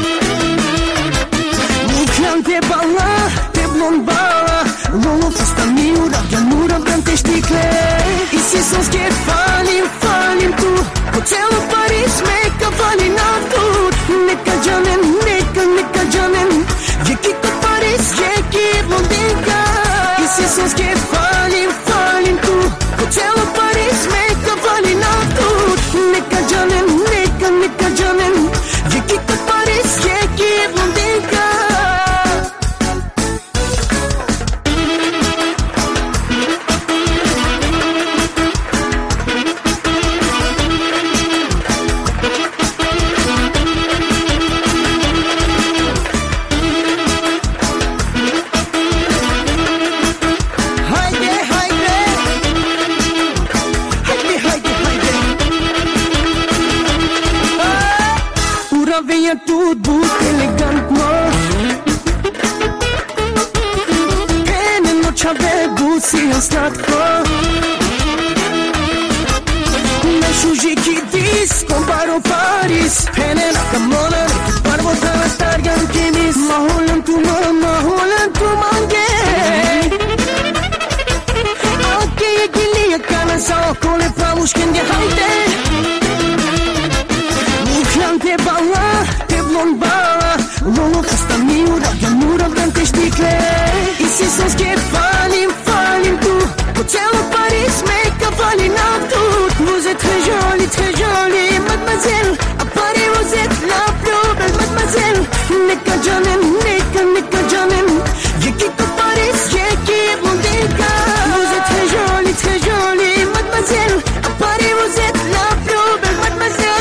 Nikam te balla, te blondala Lolo festa miura, miura gante štikle I si sam skje falim, falim tu Po celo Paris meka fali na tur Neka džanen, neka, neka džanen Jekita Paris, jeki blondinka I si sam skje falim, falim tu Po celo Paris meka fali na tur Neka džanen, neka, neka džanen Jekita Paris, jeki blondinka Veja тут будь елегантно Пене ночаве буси сладко Нашу жики диско баро Парис Пене на камона неки парвота на тарган Maholan tu ma, maholan tu mange Ake je gilija kana sa okole pravušken je hajde Muklan te bala, te blond bala Lolo fasta miura, gamura brante štikle I si sonske falim, falim tu Po celo Paris meka fali nam tu Vous êtes très jolie, très jolie, mademoiselle A Paris vous êtes la plus belle, mademoiselle Neka canem, neka, neka canem Yekiko Paris, yeki blondinka Vous êtes très jolie, très jolie, mademoiselle A Paris vous êtes la plus belle, mademoiselle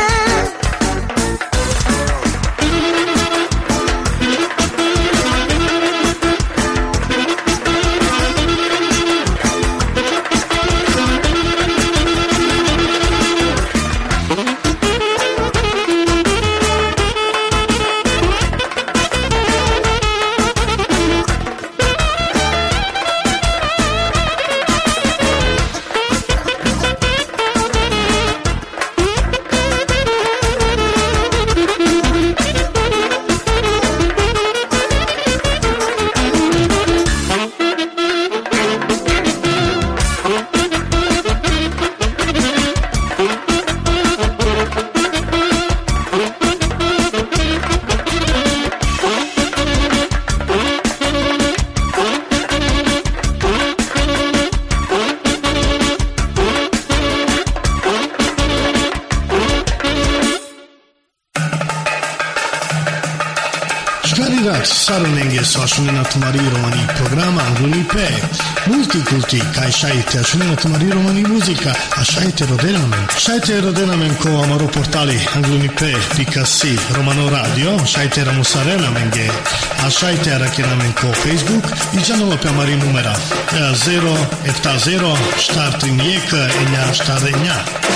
Saronenge so ašuninat mariromani programa Anglo-Nipe. Multikulti, kaj šajte ašuninat mariromani muzika, a šajte rodenamen. Šajte rodenamen ko amaro portali Anglo-Nipe pika si Romano Radio, šajte ramusarena menge, a šajte rakenamen ko Facebook i džanova pe amari numera zero efta zero štartri njeka enja štarenja.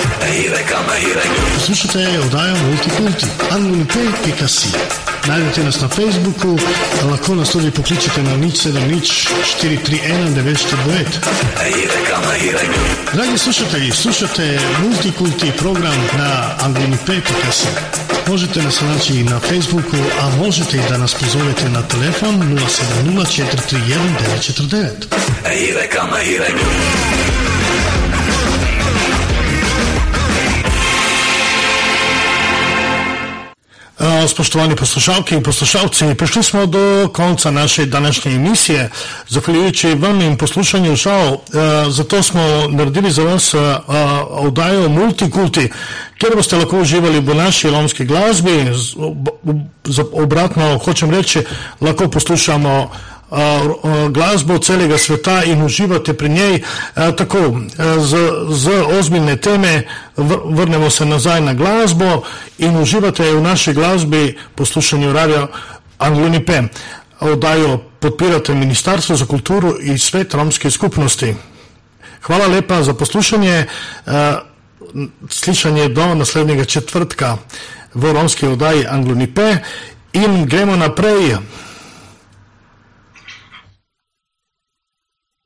Slušate odajo Multikulti Anglo-Nipe pika si. Najdete nas na Facebooku, lahko nas tudi pokličete na nič sedem nič štiri tri ena devet štiri devet. Dragi slušatelji, slušate Multikulti program na Anglo-Nipe pika si. Možete nas naći na Facebooku, a možete i da nas pozovete na telefon nula sedam nula četiri tri jedan devet četiri devet. Spoštovani poslušalke in poslušalci, prišli smo do konca naše današnje emisije. Zahvaljujući vam in poslušanju žal, zato smo naredili za vas oddajo Multikulti, kjer boste lahko uživali v naši romski glasbi. Obratno, hočem reči, lahko poslušamo glasbo celega sveta in uživate pri njej. Tako, z, z ozbiljne teme vrnemo se nazaj na glasbo in uživate v naši glasbi poslušanju radio Anglo-Nipe. Oddajo podpirate Ministarstvo za kulturu i Svet romske skupnosti. Hvala lepa za poslušanje. Slišanje do naslednjega četvrtka v romski oddaji Anglo-Nipe in gremo naprej.